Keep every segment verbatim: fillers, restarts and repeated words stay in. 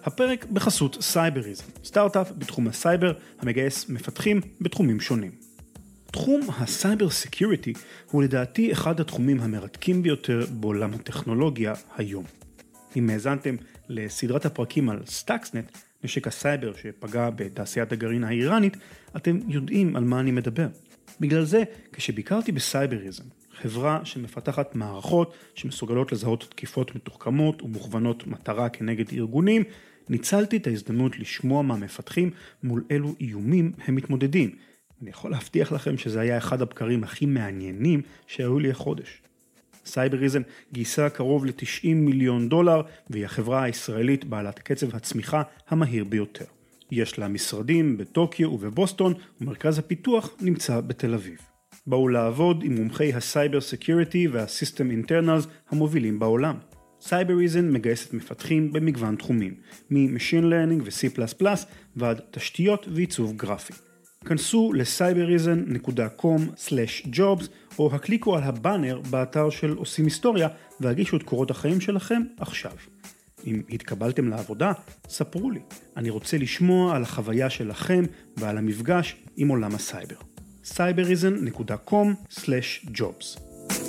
הפרק בחסות סייבריזם, סטארט-אפ בתחום הסייבר המגייס מפתחים בתחומים שונים. תחום הסייבר סקיוריטי הוא לדעתי אחד התחומים המרתקים ביותר בעולם הטכנולוגיה היום. אם האזנתם לסדרת הפרקים על סטאקסנט, נשק הסייבר שפגע בתעשיית הגרעין האיראנית, אתם יודעים על מה אני מדבר. בגלל זה, כשביקרתי בסייבריזם, חברה שמפתחת מערכות שמסוגלות לזהות תקיפות מתוחכמות ומוכוונות מטרה כנגד ארגונים, ניצלתי את ההזדמנות לשמוע מהמפתחים מול אילו איומים הם מתמודדים. אני יכול להבטיח לכם שזה היה אחד הבקרים הכי מעניינים שהיו לי החודש. סייבריזם גייסה קרוב ל-תשעים מיליון דולר, והיא החברה הישראלית בעלת קצב הצמיחה המהיר ביותר. יש לה משרדים בטוקיו ובבוסטון, ומרכז הפיתוח נמצא בתל אביב. באו לעבוד עם מומחי הסייבר סקיוריטי והסיסטם אינטרנלס המובילים בעולם. סייבריזם מגייסת מפתחים במגוון תחומים, מ-Machine Learning ו-C פלוס פלוס ועד תשתיות ועיצוב גרפי. כנסו ל-סייבריזם דוט קום סלאש ג'ובס או הקליקו על הבאנר באתר של עושים היסטוריה והגישו את קורות החיים שלכם עכשיו. אם התקבלתם לעבודה, ספרו לי. אני רוצה לשמוע על החוויה שלכם ועל המפגש עם עולם הסייבר. סייבריזם דוט קום סלאש ג'ובס.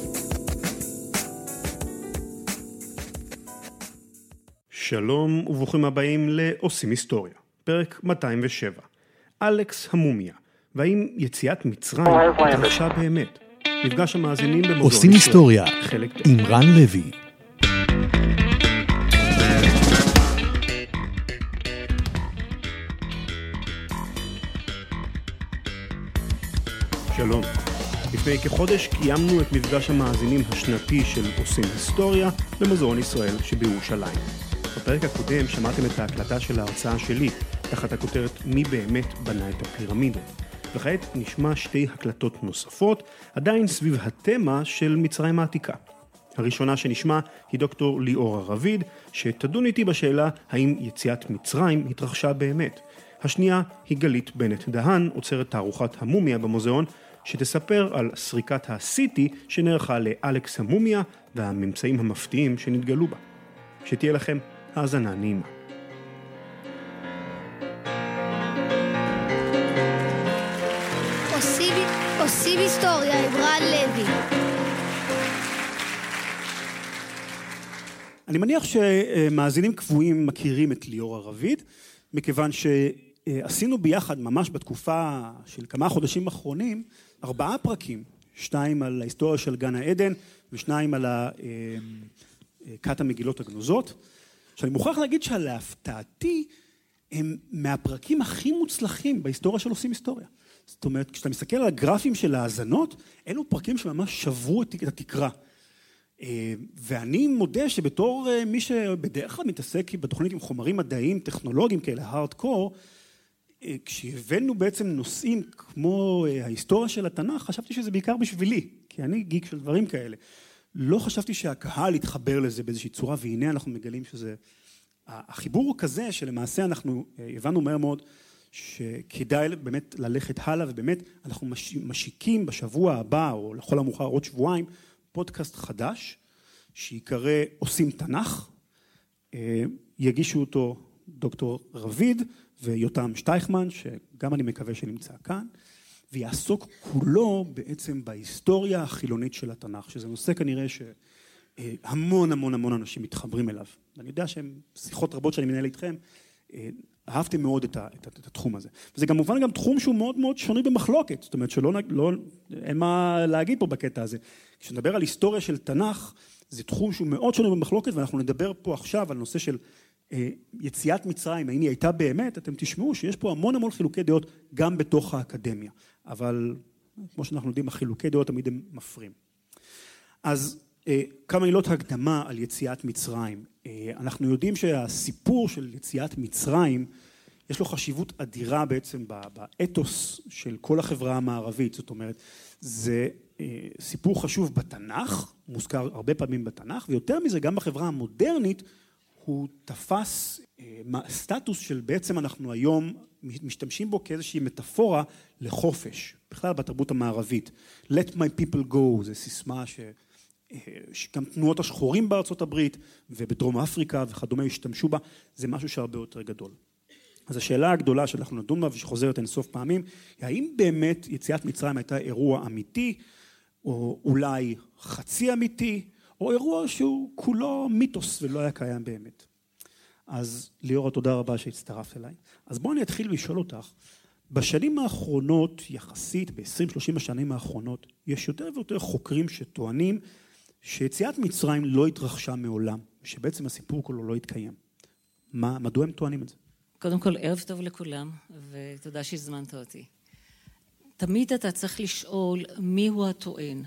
שלום וברוכים הבאים לעושים היסטוריה, פרק מאתיים ושבע. אלכס המומיה, והאם יציאת מצרים התרחשה באמת? מפגש המאזינים במוזיאון עושים היסטוריה עם רן לוי. שלום. לפני כחודש קיימנו את מפגש המאזינים השנתי של עושים היסטוריה במוזיאון ישראל שבירושלים. בפרק הקודם שמעתם את ההקלטה של ההרצאה שלי תחת הכותרת מי באמת בנה את הפירמידות. וכעת נשמע שתי הקלטות נוספות, עדיין סביב התמה של מצרים העתיקה. הראשונה שנשמע היא דוקטור ליאורה רביד, שתדון איתי בשאלה האם יציאת מצרים התרחשה באמת. השנייה היא גלית בנט דהן, עוצרת תערוכת המומיה במוזיאון, שתספר על סריקת ה-סי טי שנערכה לאלכס המומיה והממצאים המפתיעים שנתגלו בה. שתהיה לכם האזנה נעימה. עושים היסטוריה עם רן לוי. אני מניח שמאזינים קבועים מכירים את ליאורה רביד, מכיוון שעשינו ביחד ממש בתקופה של כמה חודשים אחרונים, ארבעה פרקים, שתיים על ההיסטוריה של גן העדן, ושניים על כת המגילות הגנוזות, שאני מוכרח להגיד שלהפתעתי, הם מהפרקים הכי מוצלחים בהיסטוריה של עושים היסטוריה. זאת אומרת, כשאתה מסתכל על הגרפים של ההאזנות, אלו פרקים שממש שברו את התקרה. ואני מודה שבתור מי שבדרך כלל מתעסק בתוכנית עם חומרים מדעיים, טכנולוגיים כאלה, הארדקור, כשהבאנו בעצם נושאים כמו ההיסטוריה של התנ"ך, חשבתי שזה בעיקר בשבילי, כי אני גיק של דברים כאלה. לא חשבתי שהקהל יתחבר לזה באיזושהי צורה, והנה אנחנו מגלים שזה... החיבור הוא כזה שלמעשה אנחנו הבנו מהר מאוד שכדאי באמת ללכת הלאה, ובאמת אנחנו משיקים בשבוע הבא, או לכל המאוחר עוד שבועיים, פודקאסט חדש, שיקרא עושים תנ"ך, יגישו אותו דוקטור רביד ויותם שטייכמן, שגם אני מקווה שנמצא כאן, ויעסוק כולו בעצם בהיסטוריה החילונית של התנ"ך, שזה נושא כנראה שהמון המון המון אנשים מתחברים אליו. ואני יודע שהן שיחות רבות שאני מנהל איתכם, אהבתם מאוד את, ה, את, את התחום הזה. וזה גם מובן גם תחום שהוא מאוד מאוד שונוי במחלוקת, זאת אומרת שלא, לא, אין מה להגיד פה בקטע הזה. כשנדבר על היסטוריה של תנ"ך, זה תחום שהוא מאוד שונוי במחלוקת, ואנחנו נדבר פה עכשיו על נושא של אה, יציאת מצרים, האם היא הייתה באמת, אתם תשמעו שיש פה המון המון חילוקי דעות, גם בתוך האקדמיה. אבל כמו שאנחנו יודעים, החילוקי דעות תמיד הם מפרים. אז אה, כמה מילות הקדמה על יציאת מצרים. אנחנו יודעים שהסיפור של יציאת מצרים, יש לו חשיבות אדירה בעצם באתוס של כל החברה המערבית, זאת אומרת, זה סיפור חשוב בתנ"ך, מוזכר הרבה פעמים בתנ"ך, ויותר מזה גם בחברה המודרנית, הוא תפס סטטוס של בעצם אנחנו היום משתמשים בו כאיזושהי מטאפורה לחופש, בכלל בתרבות המערבית. Let my people go, זו סיסמה ש... שגם תנועות השחורים בארצות הברית ובדרום אפריקה וכדומה השתמשו בה, זה משהו שהרבה יותר גדול. אז השאלה הגדולה שאנחנו נדון בה ושחוזרת אינסוף פעמים, היא האם באמת יציאת מצרים הייתה אירוע אמיתי, או אולי חצי אמיתי, או אירוע שהוא כולו מיתוס ולא היה קיים באמת. אז ליאורה, תודה רבה שהצטרפת אליי. אז בואו אני אתחיל לשאול אותך, בשנים האחרונות, יחסית, ב-עשרים שלושים השנים האחרונות, יש יותר ויותר חוקרים שטוענים שיציאת מצרים לא התרחשה מעולם, שבעצם הסיפור כולו לא התקיים. מה, מדוע הם טוענים את זה? קודם כל, ערב טוב לכולם, ותודה שהזמנת אותי. תמיד אתה צריך לשאול מיהו הטוען.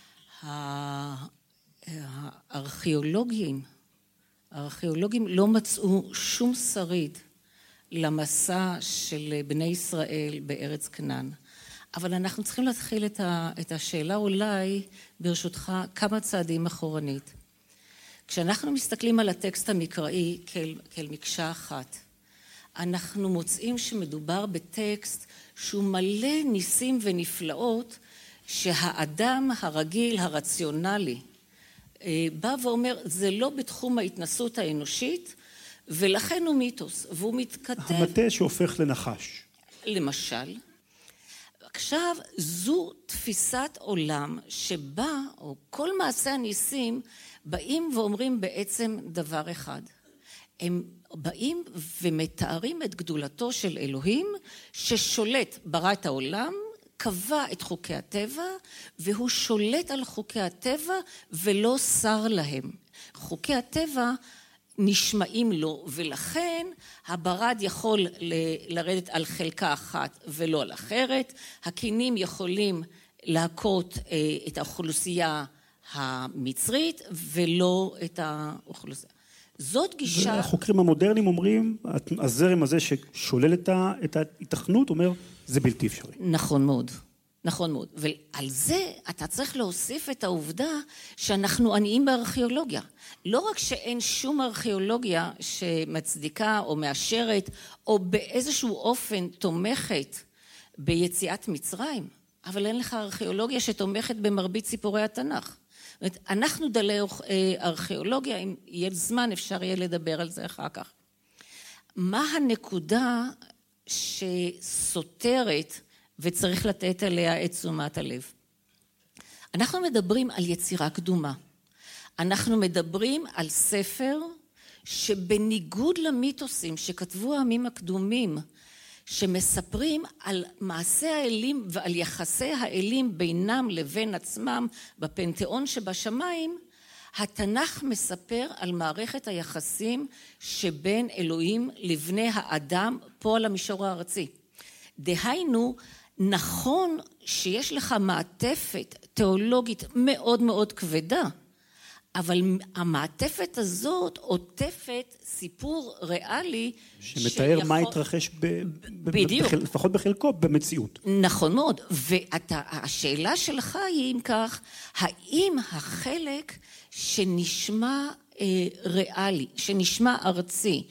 הארכיאולוגים, הארכיאולוגים לא מצאו שום שריד למסע של בני ישראל בארץ כנען. אבל אנחנו צריכים להתחיל את, ה, את השאלה אולי, ברשותך, כמה צעדים אחורנית. כשאנחנו מסתכלים על הטקסט המקראי כאל, כאל מקשה אחת, אנחנו מוצאים שמדובר בטקסט שהוא מלא ניסים ונפלאות, שהאדם הרגיל, הרציונלי, בא ואומר, זה לא בתחום ההתנסות האנושית, ולכן הוא מיתוס, והוא מתכתב... המטה שהופך לנחש. למשל, עכשיו זו תפיסת עולם שבה, או כל מעשה הניסים, באים ואומרים בעצם דבר אחד. הם באים ומתארים את גדולתו של אלוהים, ששולט, ברא את העולם, קבע את חוקי הטבע, והוא שולט על חוקי הטבע ולא שר להם. חוקי הטבע נשמעים לו, ולכן הברד יכול לרדת על חלקה אחת ולא על אחרת, הקינים יכולים להכות את האוכלוסייה המצרית ולא את האוכלוסייה. זאת גישה... החוקרים המודרניים אומרים, הזרם הזה ששולל את ההתכנות, אומר, זה בלתי אפשרי. נכון מאוד, נכון מאוד. ועל זה אתה צריך להוסיף את העובדה שאנחנו עניים בארכיאולוגיה. לא רק שאין שום ארכיאולוגיה שמצדיקה או מאשרת, או באיזשהו אופן תומכת ביציאת מצרים, אבל אין לך ארכיאולוגיה שתומכת במרבית סיפורי התנ"ך. זאת אומרת, אנחנו דלי ארכיאולוגיה, אם יהיה זמן אפשר יהיה לדבר על זה אחר כך. מה הנקודה שסותרת וצריך לתת עליה את תשומת הלב? אנחנו מדברים על יצירה קדומה. אנחנו מדברים על ספר שבניגוד למיתוסים שכתבו העמים הקדומים, שמספרים על מעשה האלים ועל יחסי האלים בינם לבין עצמם בפנתיאון שבשמיים, התנ"ך מספר על מערכת היחסים שבין אלוהים לבני האדם פה על המישור הארצי. דהיינו, נכון שיש לך מעטפת תיאולוגית מאוד מאוד כבדה, אבל המעטפת הזאת עוטפת סיפור ריאלי שמתאר שיכול... מה התרחש ב... בדיוק. בחל... לפחות בחלקו במציאות. נכון מאוד, והשאלה שלך היא אם כך, האם החלק שנשמע ריאלי, שנשמע ארצי,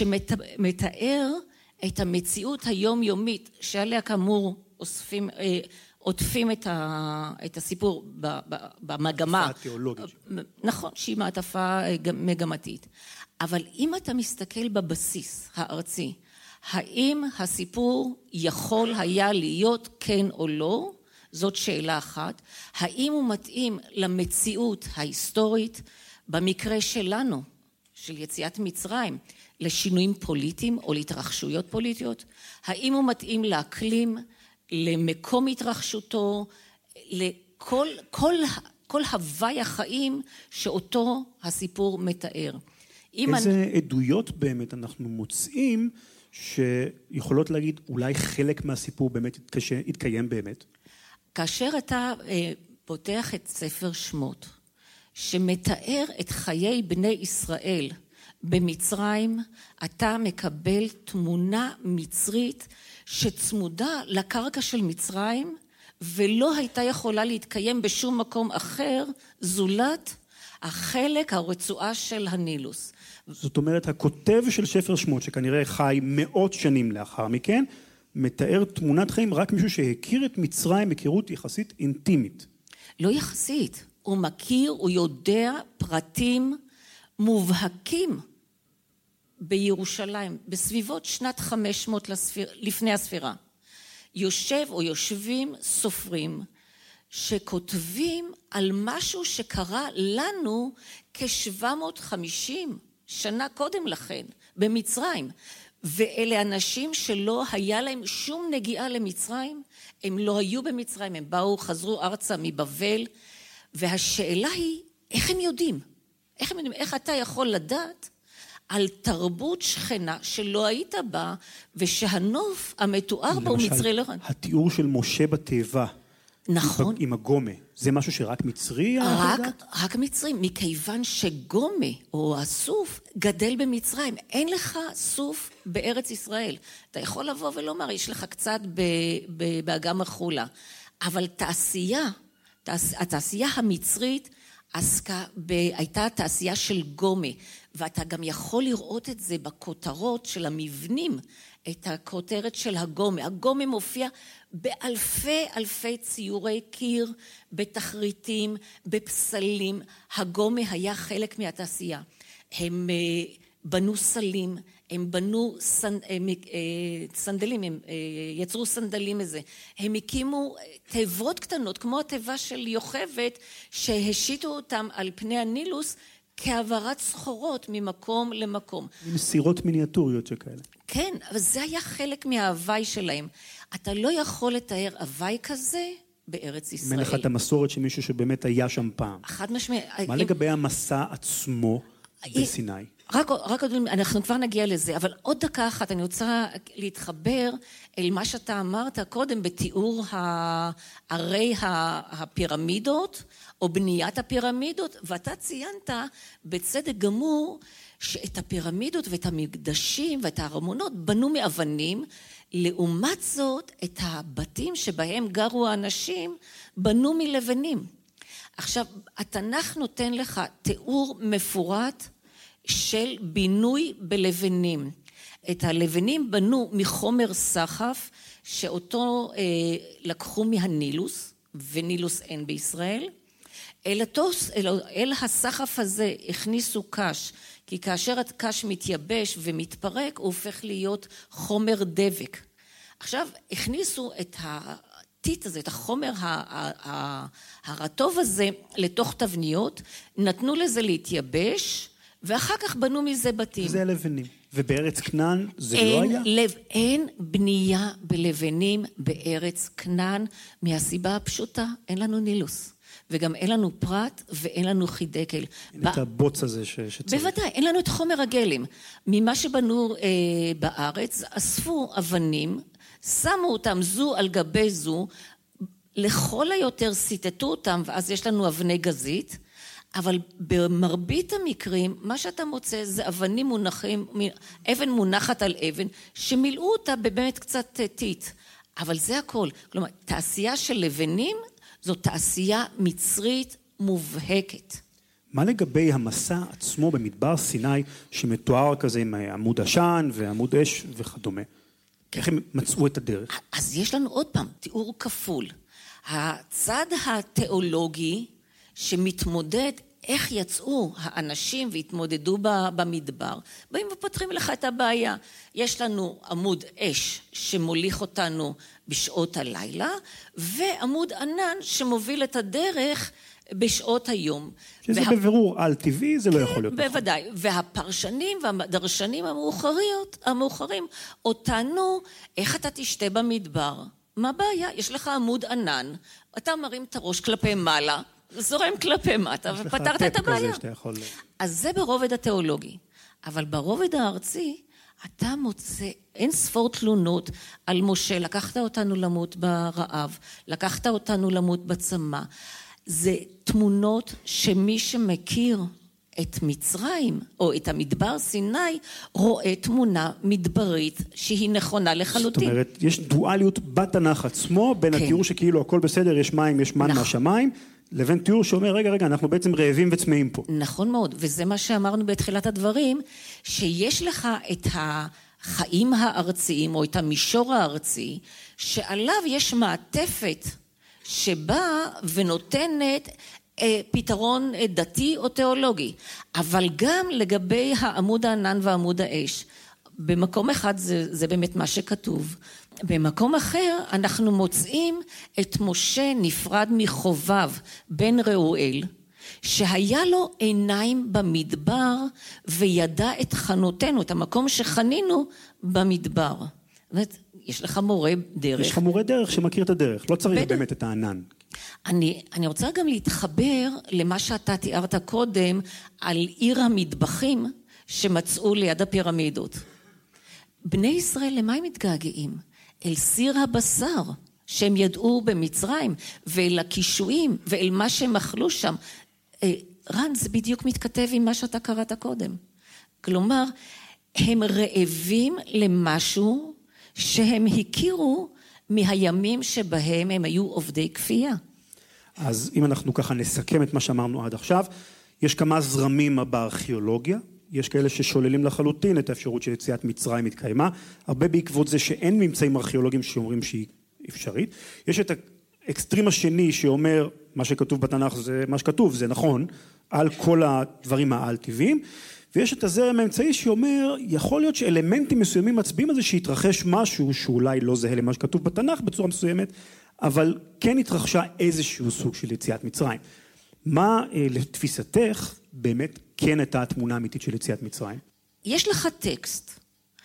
שמתאר את המציאות היומיומית שעליה כאמור אוספים... עוטפים את, ה, את הסיפור במגמה. מעטפה תיאולוגית. נכון, שהיא מעטפה מגמתית. אבל אם אתה מסתכל בבסיס הארצי, האם הסיפור יכול היה להיות כן או לא? זאת שאלה אחת. האם הוא מתאים למציאות ההיסטורית, במקרה שלנו, של יציאת מצרים, לשינויים פוליטיים או להתרחשויות פוליטיות? האם הוא מתאים לאקלים, למקום התרחשותו, לכל כל, כל הווי החיים שאותו הסיפור מתאר. איזה אני... עדויות באמת אנחנו מוצאים שיכולות להגיד אולי חלק מהסיפור באמת התקיים באמת? כאשר אתה פותח את ספר שמות, שמתאר את חיי בני ישראל במצרים, אתה מקבל תמונה מצרית שצמודה לקרקע של מצרים, ולא הייתה יכולה להתקיים בשום מקום אחר, זולת החלק, הרצועה של הנילוס. זאת אומרת, הכותב של ספר שמות, שכנראה חי מאות שנים לאחר מכן, מתאר תמונת חיים רק מישהו שהכיר את מצרים, היכרות יחסית אינטימית. לא יחסית. הוא מכיר, הוא יודע פרטים מובהקים בירושלים, בסביבות שנת חמש מאות לספיר, לפני הספירה. יושב או יושבים סופרים שכותבים על משהו שקרה לנו כ-שבע מאות וחמישים שנה קודם לכן, במצרים. ואלה אנשים שלא היה להם שום נגיעה למצרים, הם לא היו במצרים, הם באו, חזרו ארצה מבבל, והשאלה היא, איך הם יודעים? איך הם יודעים? איך אתה יכול לדעת על תרבות שכנה שלא היית בה, ושהנוף המתואר בו הוא מצרי לבן? התיאור של משה בתיבה, נכון. עם הגומה, זה משהו שרק מצרי? רק, רק מצרי, מכיוון שגומה או הסוף גדל במצרים. אין לך סוף בארץ ישראל. אתה יכול לבוא ולומר, יש לך קצת באגם החולה. אבל תעשייה, התעשייה המצרית עסקה, הייתה תעשייה של גומה, ואתה גם יכול לראות את זה בכותרות של המבנים, את הכותרת של הגומה. הגומה מופיע באלפי אלפי ציורי קיר, בתחריטים, בפסלים. הגומה היה חלק מהתעשייה. הם בנו סלים, הם בנו סנדלים, הם יצרו סנדלים איזה. הם הקימו תיבות קטנות, כמו התיבה של יוכבת, שהשיתו אותם על פני הנילוס, כעברת סחורות ממקום למקום. עם סירות מיניאטוריות שכאלה. כן, אבל זה היה חלק מההוואי שלהם. אתה לא יכול לתאר הוואי כזה בארץ ישראל. אם אין לך את המסורת של מישהו שבאמת היה שם פעם. חד משמעי. מה לגבי המסע עצמו בסיני? רק, רק עוד, אנחנו כבר נגיע לזה, אבל עוד דקה אחת אני רוצה להתחבר אל מה שאתה אמרת קודם בתיאור ערי הפירמידות, או בניית הפירמידות, ואתה ציינת בצדק גמור שאת הפירמידות ואת המקדשים ואת הארמונות בנו מאבנים, לעומת זאת את הבתים שבהם גרו האנשים בנו מלבנים. עכשיו, התנ"ך נותן לך תיאור מפורט של בינוי בלבנים. את הלבנים בנו מחומר סחף, שאותו אה, לקחו מהנילוס, ונילוס אין בישראל. אל, התוס, אל, אל הסחף הזה הכניסו קש, כי כאשר הקש מתייבש ומתפרק, הוא הופך להיות חומר דבק. עכשיו, הכניסו את הטיט הזה, את החומר הרטוב הזה, לתוך תבניות, נתנו לזה להתייבש, ואחר כך בנו מזה בתים. זה הלבנים. ובארץ כנען זה אין, לא היה? לב, אין בנייה בלבנים בארץ כנען, מהסיבה הפשוטה, אין לנו נילוס. וגם אין לנו פרט ואין לנו חידקל. אין את הבוץ הזה ש... שצריך. בוודאי, אין לנו את חומר הגלם. ממה שבנו אה, בארץ, אספו אבנים, שמו אותם זו על גבי זו, לכל היותר סיטטו אותם, ואז יש לנו אבני גזית, אבל במרבית המקרים, מה שאתה מוצא זה אבנים מונחים, אבן מונחת על אבן, שמילאו אותה באמת קצת טיט. אבל זה הכל. כלומר, תעשייה של לבנים, זו תעשייה מצרית מובהקת. מה לגבי המסע עצמו במדבר סיני, שמתואר כזה עם עמוד עשן ועמוד אש וכדומה? איך הם מצאו את הדרך? אז יש לנו עוד פעם תיאור כפול. הצד התיאולוגי שמתמודד איך יצאו האנשים והתמודדו במדבר, באים ופותחים לך את הבעיה. יש לנו עמוד אש שמוליך אותנו בשעות הלילה, ועמוד ענן שמוביל את הדרך בשעות היום. שזה וה... בבירור על טבעי, זה לא יכול להיות. בוודאי. נכון. והפרשנים והדרשנים המאוחריות, המאוחרים, אותנו, איך אתה תשתה במדבר? מה הבעיה? יש לך עמוד ענן, אתה מרים את הראש כלפי מעלה, זורם כלפי מטה, ופתרת את הבעיה. יכול... אז זה ברובד התיאולוגי. אבל ברובד הארצי, אתה מוצא אין ספור תלונות על משה, לקחת אותנו למות ברעב, לקחת אותנו למות בצמא. זה תמונות שמי שמכיר את מצרים, או את המדבר סיני, רואה תמונה מדברית שהיא נכונה לחלוטין. זאת אומרת, יש דואליות בתנ"ך עצמו, בין כן. התיאור שכאילו הכל בסדר, יש מים, יש מן נכון. מהשמיים, לבין תיאור שאומר, רגע, רגע, אנחנו בעצם רעבים וצמאים פה. נכון מאוד, וזה מה שאמרנו בתחילת הדברים, שיש לך את החיים הארציים, או את המישור הארצי, שעליו יש מעטפת שבאה ונותנת פתרון דתי או תיאולוגי, אבל גם לגבי העמוד הענן ועמוד האש. במקום אחד זה, זה באמת מה שכתוב. במקום אחר אנחנו מוצאים את משה נפרד מחובב בן ראואל, שהיה לו עיניים במדבר וידע את חנותנו, את המקום שחנינו במדבר. זאת אומרת, יש לך מורה דרך. יש לך מורה דרך שמכיר את הדרך, לא צריך בטח. באמת את הענן. אני, אני רוצה גם להתחבר למה שאתה תיארת קודם על עיר המטבחים שמצאו ליד הפירמידות. בני ישראל למה הם מתגעגעים? אל סיר הבשר שהם ידעו במצרים ואל הקישואים ואל מה שהם אכלו שם. רן, זה בדיוק מתכתב עם מה שאתה קראת קודם. כלומר, הם רעבים למשהו שהם הכירו מהימים שבהם הם היו עובדי כפייה. אז אם אנחנו ככה נסכם את מה שאמרנו עד עכשיו, יש כמה זרמים בארכיאולוגיה, יש כאלה ששוללים לחלוטין את האפשרות של יציאת מצרים התקיימה, הרבה בעקבות זה שאין ממצאים ארכיאולוגיים שאומרים שהיא אפשרית. יש את האקסטרים השני שאומר, מה שכתוב בתנ"ך זה מה שכתוב, זה נכון, על כל הדברים העל טבעיים, ויש את הזרם האמצעי שאומר, יכול להיות שאלמנטים מסוימים מצביעים על זה שהתרחש משהו שאולי לא זהה למה שכתוב בתנ"ך בצורה מסוימת, אבל כן התרחשה איזשהו סוג של יציאת מצרים. מה לתפיסתך באמת כן הייתה התמונה האמיתית של יציאת מצרים? יש לך טקסט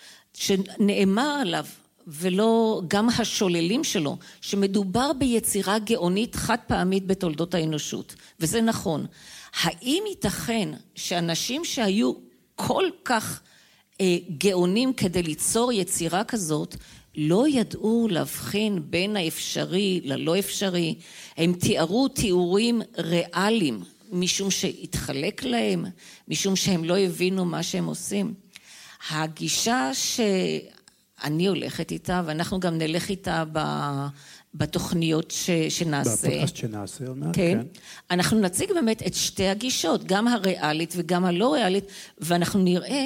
שנאמר עליו, ולא גם השוללים שלו, שמדובר ביצירה גאונית חד פעמית בתולדות האנושות, וזה נכון. האם ייתכן שאנשים שהיו כל כך אה, גאונים כדי ליצור יצירה כזאת, לא ידעו להבחין בין האפשרי ללא אפשרי? הם תיארו תיאורים ריאליים, משום שהתחלק להם, משום שהם לא הבינו מה שהם עושים. הגישה שאני הולכת איתה, ואנחנו גם נלך איתה ב... בתוכניות ש, שנעשה. בפודקאסט שנעשה. כן. כן. אנחנו נציג באמת את שתי הגישות, גם הריאלית וגם הלא ריאלית, ואנחנו נראה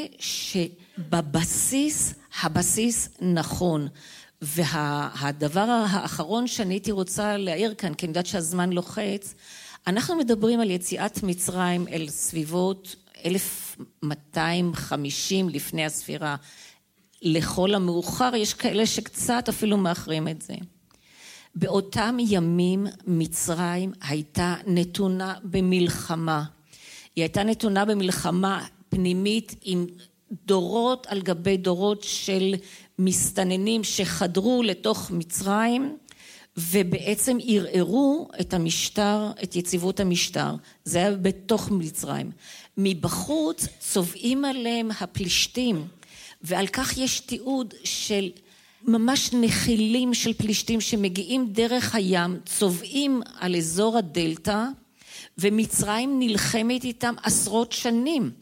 שבבסיס, הבסיס נכון. והדבר האחרון שאני הייתי רוצה להעיר כאן, כי אני יודעת שהזמן לוחץ, אנחנו מדברים על יציאת מצרים אל סביבות אלף מאתיים וחמישים לפני הספירה. לכל המאוחר יש כאלה שקצת אפילו מאחרים את זה. באותם ימים מצרים הייתה נתונה במלחמה. היא הייתה נתונה במלחמה פנימית עם דורות על גבי דורות של מסתננים שחדרו לתוך מצרים ובעצם ערערו את המשטר, את יציבות המשטר. זה היה בתוך מצרים. מבחוץ צובעים עליהם הפלישתים, ועל כך יש תיעוד של ממש נחילים של פלישתים שמגיעים דרך הים, צובעים על אזור הדלטה, ומצרים נלחמת איתם עשרות שנים.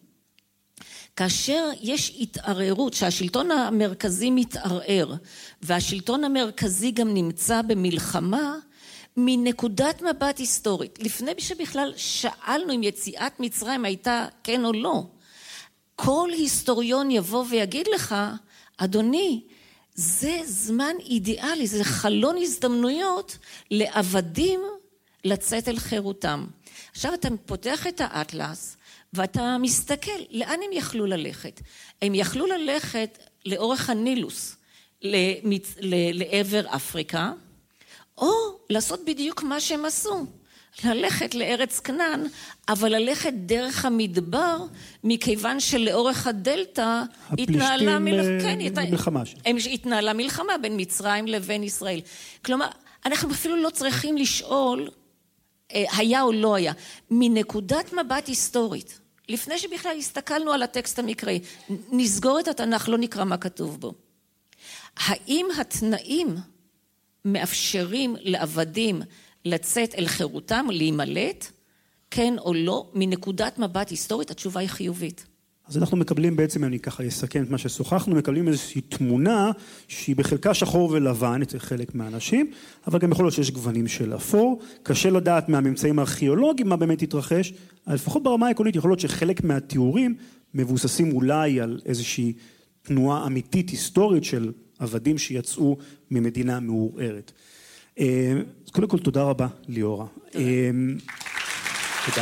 כאשר יש התערערות, שהשלטון המרכזי מתערער, והשלטון המרכזי גם נמצא במלחמה, מנקודת מבט היסטורית, לפני שבכלל שאלנו אם יציאת מצרים הייתה כן או לא, כל היסטוריון יבוא ויגיד לך, אדוני, זה זמן אידיאלי, זה חלון הזדמנויות לעבדים לצאת אל חירותם. עכשיו אתה פותח את האטלס ואתה מסתכל, לאן הם יכלו ללכת? הם יכלו ללכת לאורך הנילוס, למצ... לעבר אפריקה, או לעשות בדיוק מה שהם עשו, ללכת לארץ כנען, אבל ללכת דרך המדבר, מכיוון שלאורך הדלטה התנהלה מלח... כן, מלחמה. הם התנהלה מלחמה בין מצרים לבין ישראל. כלומר, אנחנו אפילו לא צריכים לשאול היה או לא היה. מנקודת מבט היסטורית, לפני שבכלל הסתכלנו על הטקסט המקראי, נסגור את התנ"ך, לא נקרא מה כתוב בו. האם התנאים מאפשרים לעבדים לצאת אל חירותם, להימלט, כן או לא, מנקודת מבט היסטורית, התשובה היא חיובית. אז אנחנו מקבלים בעצם, אני ככה אסכם את מה ששוחחנו, מקבלים איזושהי תמונה שהיא בחלקה שחור ולבן אצל חלק מהאנשים, אבל גם יכול להיות שיש גוונים של אפור, קשה לדעת מהממצאים הארכיאולוגיים מה באמת התרחש, אבל לפחות ברמה העקרונית יכול להיות שחלק מהתיאורים מבוססים אולי על איזושהי תנועה אמיתית היסטורית של עבדים שיצאו ממדינה מעורערת. אז קודם כל תודה רבה ליאורה. תודה.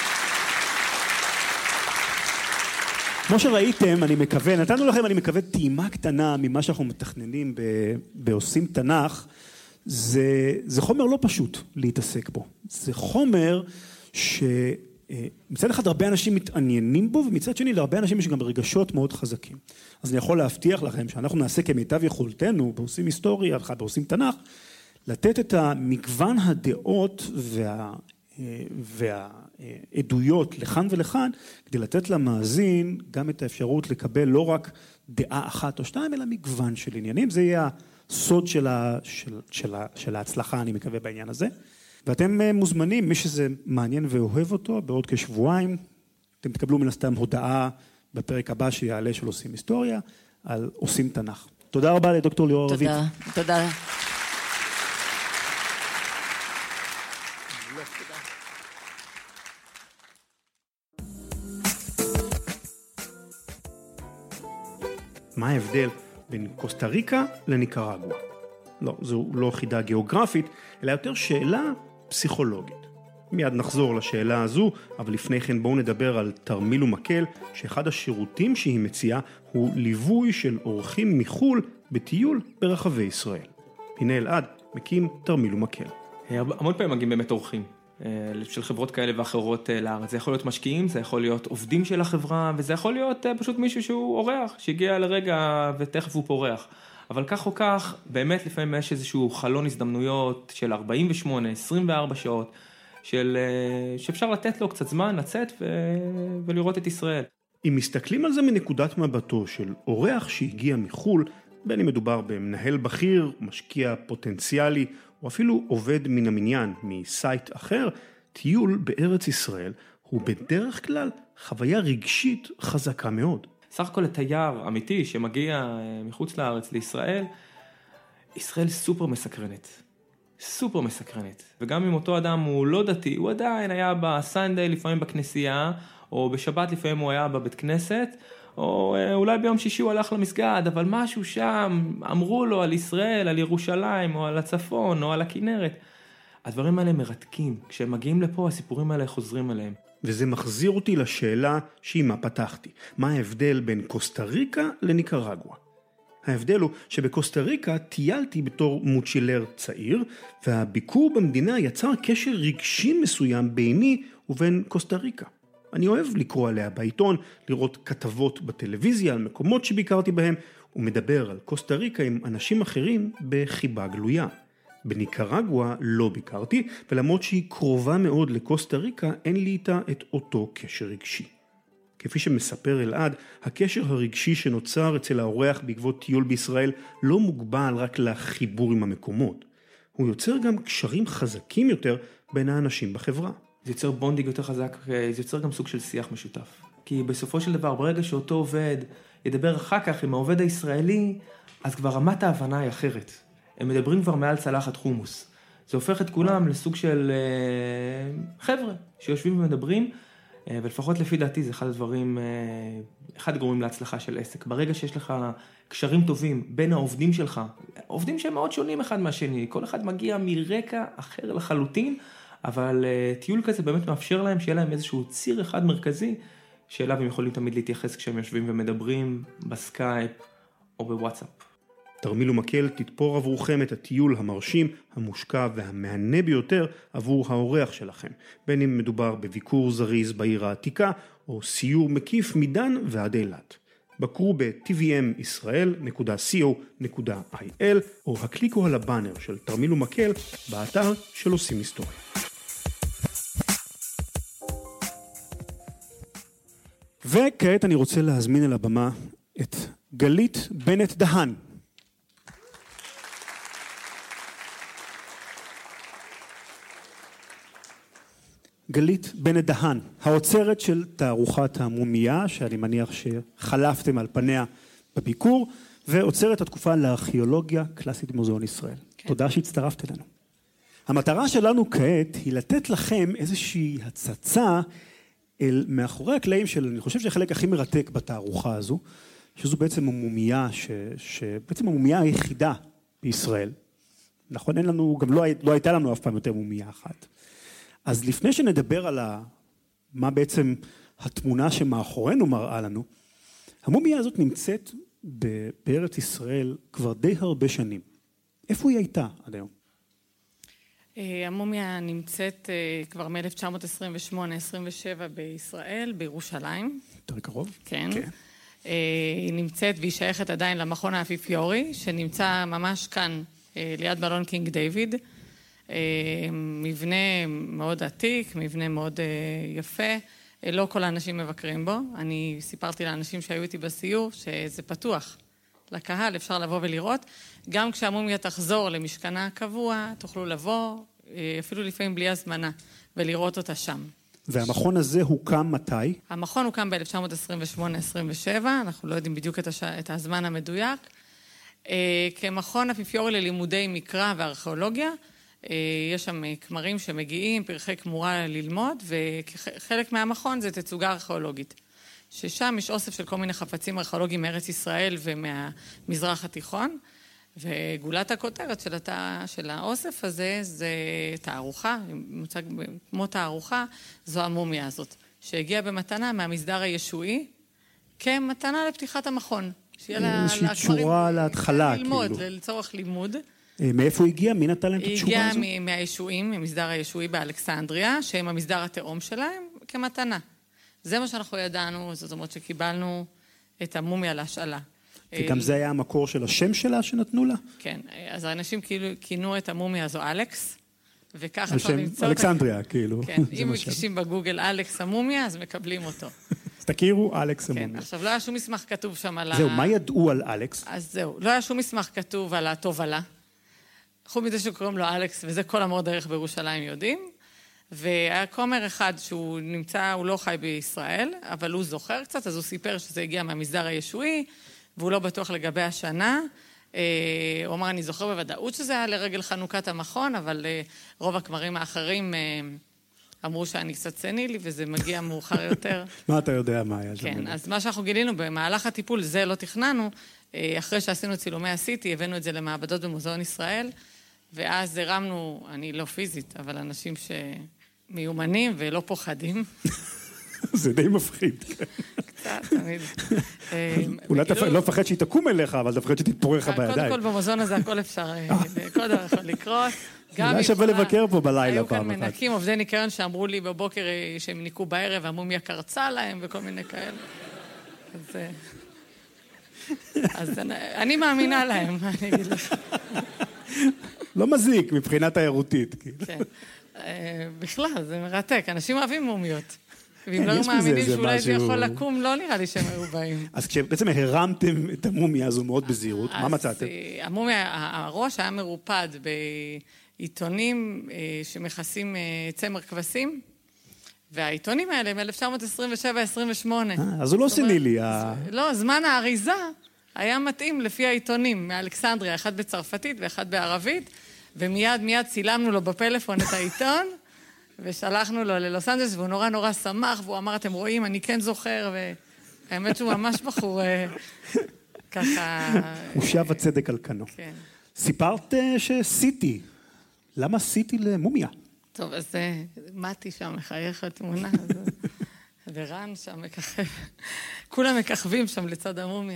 כמו שראיתם, אני מקווה, נתנו לכם, אני מקווה, טעימה קטנה ממה שאנחנו מתכננים בעושים תנ"ך, זה, זה חומר לא פשוט להתעסק בו. זה חומר שמצד אחד הרבה אנשים מתעניינים בו, ומצד שני להרבה אנשים יש גם רגשות מאוד חזקים. אז אני יכול להבטיח לכם שאנחנו נעשה כמיטב יכולתנו, בעושים היסטוריה, בעושים תנ"ך, לתת את המגוון הדעות וה... והעדויות לכאן ולכאן, כדי לתת למאזין גם את האפשרות לקבל לא רק דעה אחת או שתיים, אלא מגוון של עניינים. זה יהיה הסוד של, ה, של, של, ה, של ההצלחה, אני מקווה, בעניין הזה. ואתם מוזמנים, מי שזה מעניין ואוהב אותו, בעוד כשבועיים, אתם תקבלו מן הסתם הודעה בפרק הבא שיעלה של עושים היסטוריה, על עושים תנ"ך. תודה רבה לדוקטור ליאור רביד. תודה, תודה. מה ההבדל בין קוסטה ריקה לניקרגואה? לא, זו לא חידה גיאוגרפית, אלא יותר שאלה פסיכולוגית. מיד נחזור לשאלה הזו, אבל לפני כן בואו נדבר על תרמיל ומקל, שאחד השירותים שהיא מציעה הוא ליווי של אורחים מחול בטיול ברחבי ישראל. הנה אלעד מקים תרמיל ומקל. המון פעמים מגיעים באמת אורחים של חברות כאלה ואחרות לארץ. זה יכול להיות משקיעים, זה יכול להיות עובדים של החברה, וזה יכול להיות פשוט מישהו שהוא אורח, שהגיע לרגע ותכף הוא פורח. אבל כך או כך, באמת לפעמים יש איזשהו חלון הזדמנויות של ארבעים ושמונה, עשרים וארבע שעות, של, שאפשר לתת לו קצת זמן לצאת ו... ולראות את ישראל. אם מסתכלים על זה מנקודת מבטו של אורח שהגיע מחול, בין אם מדובר במנהל בכיר, משקיע פוטנציאלי, או אפילו עובד מן המניין מסייט אחר, טיול בארץ ישראל הוא בדרך כלל חוויה רגשית חזקה מאוד. סך הכל לתייר אמיתי שמגיע מחוץ לארץ לישראל, ישראל סופר מסקרנת. סופר מסקרנת. וגם אם אותו אדם הוא לא דתי, הוא עדיין היה בסנדיי לפעמים בכנסייה, או בשבת לפעמים הוא היה בבית כנסת, או אולי ביום שישי הוא הלך למסגד, אבל משהו שם, אמרו לו על ישראל, על ירושלים, או על הצפון, או על הכנרת. הדברים האלה מרתקים. כשהם מגיעים לפה, הסיפורים האלה חוזרים אליהם. וזה מחזיר אותי לשאלה שעימה פתחתי. מה ההבדל בין קוסטה ריקה לניקרגואה? ההבדל הוא שבקוסטה ריקה טיילתי בתור מוצ'ילר צעיר, והביקור במדינה יצר קשר רגשי מסוים ביני ובין קוסטה ריקה. אני אוהב לקרוא עליה בעיתון, לראות כתבות בטלוויזיה על מקומות שביקרתי בהם, ומדבר על קוסטה ריקה עם אנשים אחרים בחיבה גלויה. בניקרגואה לא ביקרתי, ולמרות שהיא קרובה מאוד לקוסטה ריקה, אין לי איתה את אותו קשר רגשי. כפי שמספר אלעד, הקשר הרגשי שנוצר אצל האורח בעקבות טיול בישראל לא מוגבל רק לחיבור עם המקומות. הוא יוצר גם קשרים חזקים יותר בין האנשים בחברה. זה יוצר בונדינג יותר חזק, זה יוצר גם סוג של שיח משותף. כי בסופו של דבר, ברגע שאותו עובד ידבר אחר כך עם העובד הישראלי, אז כבר רמת ההבנה היא אחרת. הם מדברים כבר מעל צלחת חומוס. זה הופך את כולם לסוג של חבר'ה שיושבים ומדברים, ולפחות לפי דעתי זה אחד הדברים, אחד הגורמים להצלחה של עסק. ברגע שיש לך קשרים טובים בין העובדים שלך, עובדים שהם מאוד שונים אחד מהשני, כל אחד מגיע מרקע אחר לחלוטין, אבל טיול כזה באמת מאפשר להם שיהיה להם איזשהו ציר אחד מרכזי, שאליו הם יכולים תמיד להתייחס כשהם יושבים ומדברים בסקייפ או בוואטסאפ. תרמיל ומקל תתפור עבורכם את הטיול המרשים, המושקע והמהנה ביותר עבור האורח שלכם, בין אם מדובר בביקור זריז בעיר העתיקה, או סיור מקיף מדן ועד אילת. בקרו ב-טי וי אם ישראל נקודה סי או נקודה איי אל, או הקליקו על הבאנר של תרמיל ומקל באתר של עושים היסטוריה. וכעת אני רוצה להזמין אל הבמה את גלית בנט דהן. גלית בנט דהן, האוצרת של תערוכת המומיה, שאני מניח שחלפתם על פניה בביקור, ואוצרת התקופה לארכיאולוגיה קלאסית במוזיאון ישראל. כן. תודה שהצטרפת אלינו. המטרה שלנו כעת היא לתת לכם איזושהי הצצה אל מאחורי הקלעים של, אני חושב שהחלק הכי מרתק בתערוכה הזו, שזו בעצם המומיה, ש, שבעצם המומיה היחידה בישראל. נכון, אין לנו, גם לא, לא הייתה לנו אף פעם יותר מומיה אחת. אז לפני שנדבר על מה בעצם התמונה שמאחורינו מראה לנו, המומיה הזאת נמצאת בארץ ישראל כבר די הרבה שנים. איפה היא הייתה עד היום? המומיה נמצאת כבר מ-אלף תשע מאות עשרים ושמונה עשרים ושבע בישראל, בירושלים. יותר קרוב? כן. היא נמצאת והיא שייכת עדיין למכון האפיפיורי, שנמצא ממש כאן ליד מלון קינג דיוויד. מבנה מאוד עתיק, מבנה מאוד יפה. לא כל האנשים מבקרים בו. אני סיפרתי לאנשים שהיו איתי בסיור שזה פתוח לקהל, אפשר לבוא ולראות. גם כשהמומיה תחזור למשכנה הקבוע, תוכלו לבוא, אפילו לפעמים בלי הזמנה, ולראות אותה שם. והמכון הזה הוקם מתי? המכון הוקם ב-אלף תשע מאות עשרים ושמונה עשרים ושבע, אנחנו לא יודעים בדיוק את, הש... את הזמן המדויק. כמכון אפיפיורי ללימודי מקרא וארכיאולוגיה, יש שם כמרים שמגיעים, פרחי כמורה ללמוד, וחלק מהמכון זה תצוגה ארכיאולוגית. ששם יש אוסף של כל מיני חפצים ארכיאולוגיים מארץ ישראל ומהמזרח התיכון, וגולת הכותרת של, התא, של האוסף הזה זה תערוכה, מוצג כמו תערוכה, זו המומיה הזאת, שהגיעה במתנה מהמסדר הישועי, כמתנה לפתיחת המכון. שיהיה לה... איזושהי תשורה להתחלה, ללמוד, כאילו. לצורך לימוד. מאיפה הגיע? מי נתן להם את התשורה הזו? הגיע מהישועים, ממסדר הישועי באלכסנדריה, שהם המסדר התאום שלהם, כמתנה. זה מה שאנחנו ידענו, זאת אומרת שקיבלנו את המומיה להשאלה. וגם זה היה המקור של השם שלה שנתנו לה? כן, אז האנשים כאילו כינו את המומיה הזו אלכס, וככה אפשר למצוא... אלכסנדריה, כאילו. כן, אם מקשישים בגוגל אלכס המומיה, אז מקבלים אותו. אז תכירו, אלכס המומיה. כן, עכשיו לא היה שום מסמך כתוב שם על ה... זהו, מה ידעו על אלכס? אז זהו, לא היה שום מסמך כתוב על התובלה. חוץ מזה שקוראים לו אלכס, וזה כל המור דרך בירושלים יודעים. והיה כומר אחד שהוא נמצא, הוא לא חי בישראל, אבל הוא זוכר קצת, אז הוא סיפר שזה הגיע מהמסדר הישועי, והוא לא בטוח לגבי השנה. הוא אמר, אני זוכר בוודאות שזה היה לרגל חנוכת המכון, אבל רוב הכמרים האחרים אמרו שאני קצת סנילי, וזה מגיע מאוחר יותר. מה אתה יודע מה היה שם? כן, אז מה שאנחנו גילינו במהלך הטיפול, זה לא תכננו, אחרי שעשינו צילומי הסיטי, הבאנו את זה למעבדות במוזיאון ישראל, ואז הרמנו, אני לא פיזית, אבל אנשים שמיומנים ולא פוחדים. זה די מפחיד. קצת, תמיד. אולי אתה לא מפחד שהיא תקום אליך, אבל אתה מפחד שתתפורר לך בידיים. קודם כל במוזיאון הזה הכל אפשר, כל דבר יכול לקרות. אולי שווה לבקר פה בלילה היו כאן פעם אחת. מנקים, עובדי ניקיון שאמרו לי בבוקר שהם ניקו בערב, המומיה קרצה להם וכל מיני כאלה. אז אני מאמינה להם, אני אגיד לך. לא מזיק מבחינה תיירותית. כן. בכלל, זה מרתק. אנשים אוהבים מומיות. ואם לא מאמינים שאולי זה יכול לקום, לא נראה לי שהם היו באים. אז כשבעצם הרמתם את המומיה הזו מאוד בזהירות, מה מצאתם? המומיה, הראש היה מרופד בעיתונים שמכסים צמר כבשים, והעיתונים האלה מ-אלף תשע מאות עשרים ושבע עשרים ושמונה. אז הוא לא סנילי. לא, זמן האריזה היה מתאים לפי העיתונים, מאלכסנדריה, אחד בצרפתית ואחד בערבית, ומיד מיד צילמנו לו בפלאפון את העיתון, ושלחנו לו ללוס אנג'לס, והוא נורא נורא שמח, והוא אמר, אתם רואים, אני כן זוכר, והאמת שהוא ממש בחור ככה... הוא שב הצדק על כנו. כן. סיפרת שסיטי. למה סיטי למומיה? טוב, אז מתי שם מחייך לתמונה, ורן שם מככב. כולם מככבים שם לצד המומיה.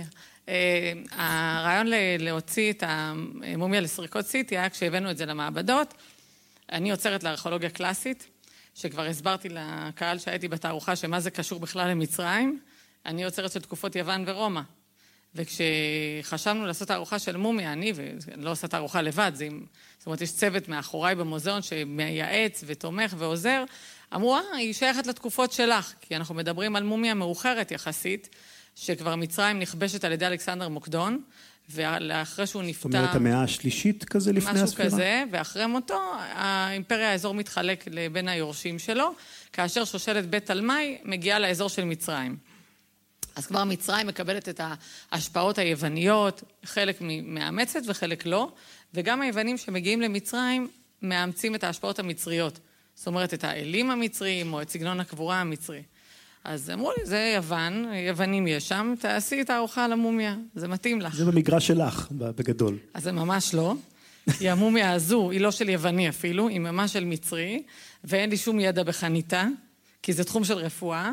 הרעיון להוציא את המומיה לסריקות סיטי היה כשהבאנו את זה למעבדות. אני יוצרת לארכיאולוגיה קלאסית, שכבר הסברתי לקהל שהייתי בתערוכה שמה זה קשור בכלל למצרים. אני יוצרת של תקופות יוון ורומא. וכשחשבנו לעשות תערוכה של מומיה, אני, ואני לא עושה תערוכה לבד, זה, זאת אומרת, יש צוות מאחוריי במוזיאון שמייעץ ותומך ועוזר, אמרו, אה, היא שייכת לתקופות שלך, כי אנחנו מדברים על מומיה מאוחרת יחסית, שכבר מצרים נכבשת על ידי אלכסנדר מוקדון, ואחרי שהוא נפטר... זאת אומרת, המאה השלישית כזה לפני הספירה? משהו כזה, ואחרי מותו, האימפריה, האזור מתחלק לבין היורשים שלו, כאשר שושלת בית תלמי מגיעה לאזור של מצרים. אז כבר מצרים מקבלת את ההשפעות היווניות, חלק מאמצת וחלק לא, וגם היוונים שמגיעים למצרים מאמצים את ההשפעות המצריות. זאת אומרת, את האלים המצריים או את סגנון הקבורה המצרי. אז אמרו לי, זה יוון, יוונים יש שם, תעשי את הארוחה על המומיה, זה מתאים לך. זה במגרש שלך, בגדול. אז זה ממש לא. כי המומיה הזו היא לא של יווני אפילו, היא ממש של מצרי, ואין לי שום ידע בחניתה, כי זה תחום של רפואה,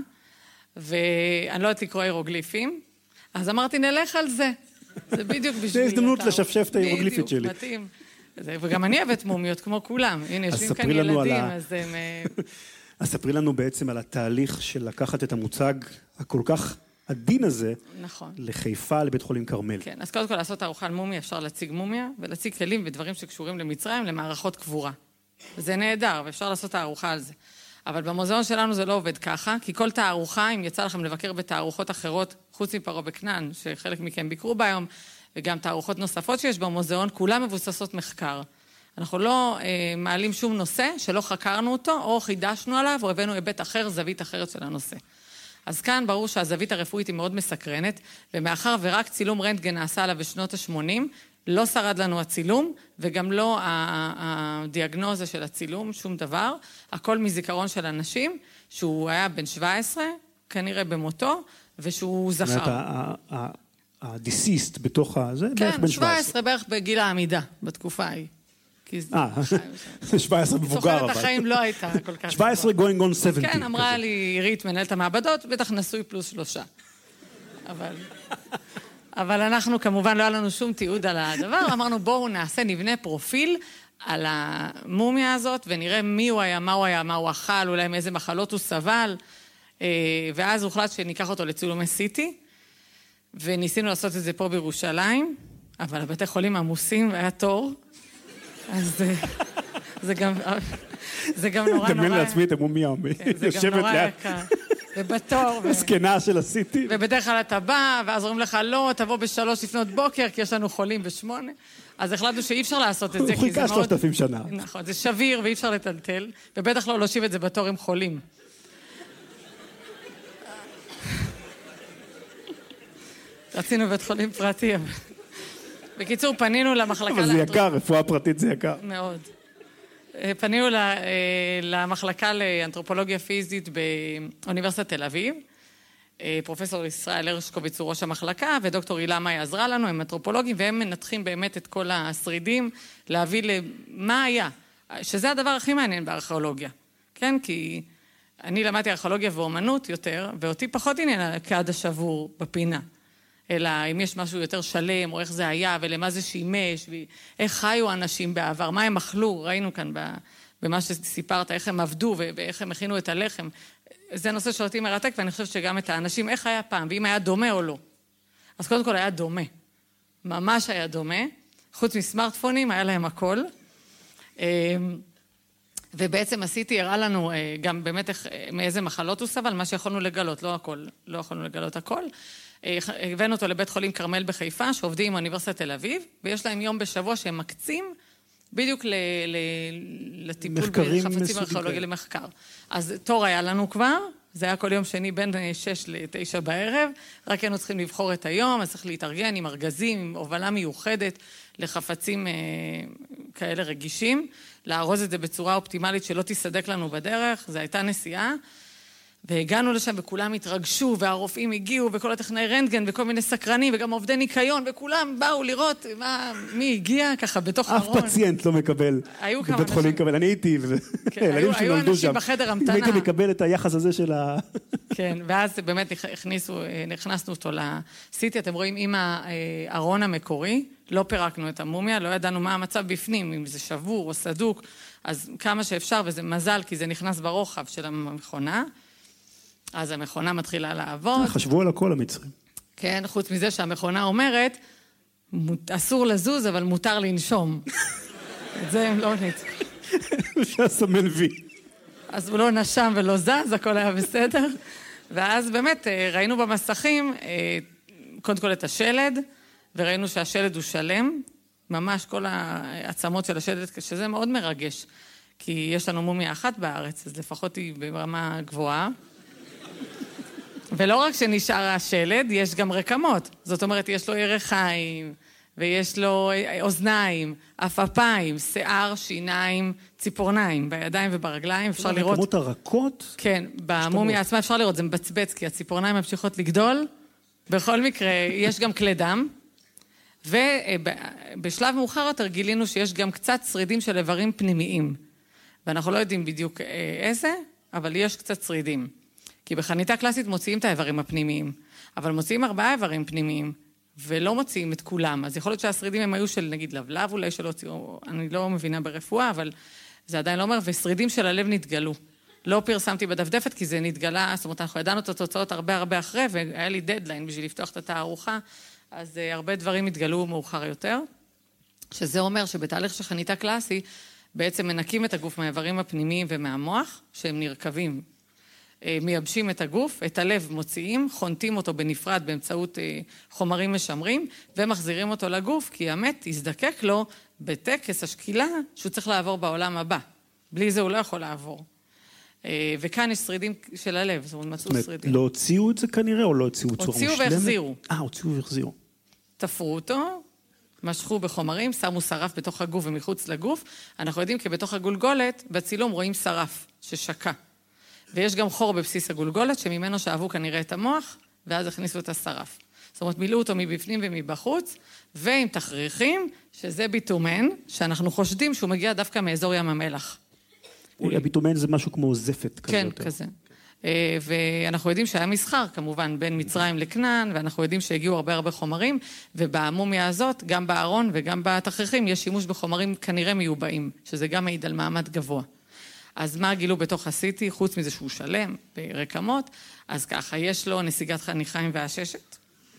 ואני לא יודעת לקרוא אירוגליפים, אז אמרתי, נלך על זה. זה בדיוק בשביל... זה הזדמנות לשפשף את האירוגליפית שלי. בדיוק, מתאים. וגם אני אוהבת מומיות כמו כולם. הנה, יושבים כאן ילדים, אז הם... אז ספרי לנו בעצם על התהליך של לקחת את המוצג הכל כך עדין הזה, נכון. לחיפה, לבית חולים כרמל. כן, אז קודם כל לעשות ארוחה על מומיה, אפשר להציג מומיה, ולהציג כלים ודברים שקשורים למצרים, למערכות קבורה. זה נהדר, ואפשר לעשות תערוכה על זה. אבל במוזיאון שלנו זה לא עובד ככה, כי כל תערוכה, אם יצא לכם לבקר בתערוכות אחרות, חוץ מפרעה בכנען, שחלק מכם ביקרו בה היום, וגם תערוכות נוספות שיש במוזיאון, כולם מבוססות מחקר. אנחנו לא אה, מעלים שום נושא שלא חקרנו אותו, או חידשנו עליו, או הבאנו היבט אחר, זווית אחרת של הנושא. אז כאן ברור שהזווית הרפואית היא מאוד מסקרנת, ומאחר ורק צילום רנטגן נעשה עליו בשנות ה-שמונים, לא שרד לנו הצילום, וגם לא הדיאגנוזה של הצילום, שום דבר. הכל מזיכרון של אנשים, שהוא היה בן שבע עשרה, כנראה במותו, ושהוא זכר. זאת אומרת, הדיסיסט בתוך הזה, בערך בן שבע עשרה. כן, שבע עשרה בערך בגיל העמידה, בתקופה ההיא. אה, זה שבע עשרה מבוגר, אבל. סוכנת החיים לא הייתה כל כך. שבע עשרה going on שבעים. כן, אמרה לי, עירית, מנהלת המעבדות, בטח נשוי פלוס שלושה. אבל... אבל אנחנו כמובן לא היה לנו שום תיעוד על הדבר, אמרנו בואו נעשה, נבנה פרופיל על המומיה הזאת, ונראה מי הוא היה, מה הוא היה, מה הוא אכל, אולי מאיזה מחלות הוא סבל, ואז הוחלט שניקח אותו לצילומי סיטי, וניסינו לעשות את זה פה בירושלים, אבל הבתי חולים עמוסים והיה תור, אז זה גם, זה גם נורא נורא... דמיין לעצמי את המומיה, יושבת לאט. ובתור. הסקנה של הסיטי. ובדרך כלל אתה בא, ואז אומרים לך, לא, תבוא בשלוש לפנות בוקר, כי יש לנו חולים בשמונה. אז החלטנו שאי אפשר לעשות את זה, כי זה מאוד... חיכה שלושת אלפים שנה. נכון, זה שביר ואי אפשר לטלטל, ובטח לא להושיב את זה בתור עם חולים. רצינו בית חולים פרטי, אבל... בקיצור, פנינו למחלקה... אבל זה יקר, רפואה פרטית זה יקר. מאוד. פנינו למחלקה לאנתרופולוגיה פיזית באוניברסיטת תל אביב. פרופסור ישראל הרשקוביץ הוא ראש המחלקה, ודוקטור הילה מאי עזרה לנו, הם אנתרופולוגים, והם מנתחים באמת את כל השרידים, להביא למה היה, שזה הדבר הכי מעניין בארכיאולוגיה. כן, כי אני למדתי ארכיאולוגיה ואומנות יותר, ואותי פחות עניין הכעד השבור בפינה. אלא אם יש משהו יותר שלם, או איך זה היה, ולמה זה שימש, ואיך חיו אנשים בעבר, מה הם אכלו, ראינו כאן במה שסיפרת, איך הם עבדו, ואיך הם הכינו את הלחם. זה נושא שאותי מרתק, ואני חושבת שגם את האנשים, איך היה פעם, ואם היה דומה או לא. אז קודם כל היה דומה. ממש היה דומה. חוץ מסמארטפונים, היה להם הכל. ובעצם עשיתי, הראה לנו גם באמת איך, מאיזה מחלות הוא סבל, מה שיכולנו לגלות, לא הכל, לא יכולנו לגלות הכל. הבאנו אותו לבית חולים כרמל בחיפה, שעובדים עם אוניברסיטת תל אביב, ויש להם יום בשבוע שהם מקצים בדיוק ל, ל, לטיפול בחפצים ארכיאולוגיים למחקר. אז תור היה לנו כבר, זה היה כל יום שני בין שש לתשע בערב, רק היינו צריכים לבחור את היום, אז צריך להתארגן עם ארגזים, עם הובלה מיוחדת לחפצים אה, כאלה רגישים, לארוז את זה בצורה אופטימלית שלא תסדק לנו בדרך, זו הייתה נסיעה, והגענו לשם וכולם התרגשו, והרופאים הגיעו, וכל הטכנאי רנטגן, וכל מיני סקרנים, וגם עובדי ניקיון, וכולם באו לראות מה, מי הגיע ככה בתוך ארון. אף פציינט לא מקבל בבית חולים מקבל. אני הייתי, היו אנשים בחדר המתנה. אם הייתי מקבל את היחס הזה של ה... כן, ואז באמת נכנסנו אותו לסיטי, אתם רואים עם הארון המקורי, לא פירקנו את המומיה, לא ידענו מה המצב בפנים, אם זה שבור או סדוק, אז כמה שאפשר, וזה מזל, כי זה נכנס ברוחב של המכונה. אז המכונה מתחילה לעבוד. חשבו על הכל המצרים. כן, חוץ מזה שהמכונה אומרת, אסור לזוז, אבל מותר לנשום. את זה הם לא נצטרך. אפשר סמל וי. אז הוא לא נשם ולא זז, הכל היה בסדר. ואז באמת ראינו במסכים, קודם כל את השלד, וראינו שהשלד הוא שלם, ממש כל העצמות של השלד, שזה מאוד מרגש, כי יש לנו מומיה אחת בארץ, אז לפחות היא ברמה גבוהה. ולא רק שנשאר השלד, יש גם רקמות. זאת אומרת, יש לו ירחיים, ויש לו אוזניים, אפפיים, שיער, שיניים, ציפורניים, בידיים וברגליים, אפשר לראות... הרקמות הרכות? כן, במומיה עצמה אפשר לראות, זה מבצבץ, כי הציפורניים ממשיכות לגדול. בכל מקרה, יש גם כלי דם, ובשלב מאוחר יותר גילינו שיש גם קצת שרידים של איברים פנימיים, ואנחנו לא יודעים בדיוק איזה, אבל יש קצת שרידים. כי בחניתה קלאסית מוציאים את האיברים הפנימיים, אבל מוציאים ארבעה איברים פנימיים, ולא מוציאים את כולם. אז יכול להיות שהשרידים הם היו של, נגיד, לבלב, אולי שלא הוציאו, אני לא מבינה ברפואה, אבל זה עדיין לא אומר, ושרידים של הלב נתגלו. לא פרסמתי בדפדפת, כי זה נתגלה, זאת אומרת, אנחנו ידענו את התוצאות הרבה הרבה אחרי, והיה לי דדליין בשביל לפתוח את התערוכה, אז הרבה דברים התגלו מאוחר יותר, שזה אומר שבתהליך של חניתה קלאסי, בעצם מנקים את הגוף מהאיברים הפנימיים ומהמוח, שהם נרכבים, מייבשים את הגוף, את הלב מוציאים, חונטים אותו בנפרד באמצעות חומרים משמרים, ומחזירים אותו לגוף, כי המת יזדקק לו בטקס השקילה שהוא צריך לעבור בעולם הבא. בלי זה הוא לא יכול לעבור. וכאן יש שרידים של הלב, זאת אומרת, מצאו שרידים. לא הוציאו את זה כנראה, או לא הוציאו צורה מושלמת? הוציאו והחזירו. אה, הוציאו והחזירו. תפרו אותו, משכו בחומרים, שמו שרף בתוך הגוף ומחוץ לגוף. אנחנו יודעים כי בתוך הגולגולת, בצילום רואים שרף ששקע. ויש גם חור בבסיס הגולגולת, שממנו שאבו כנראה את המוח, ואז הכניסו את השרף. זאת אומרת, מילאו אותו מבפנים ומבחוץ, ועם תכריכים, שזה ביטומן, שאנחנו חושדים שהוא מגיע דווקא מאזור ים המלח. הביטומן זה משהו כמו זפת כזה. כן, כזה. ואנחנו יודעים שהיה מסחר, כמובן, בין מצרים לכנען, ואנחנו יודעים שהגיעו הרבה הרבה חומרים, ובמומיה הזאת, גם בארון וגם בתכריכים, יש שימוש בחומרים כנראה מיובאים, שזה גם מעיד על מעמד גבוה. אז מה גילו בתוך הסיטי, חוץ מזה שהוא שלם, ברקמות, אז ככה, יש לו נסיגת חניכיים והששת,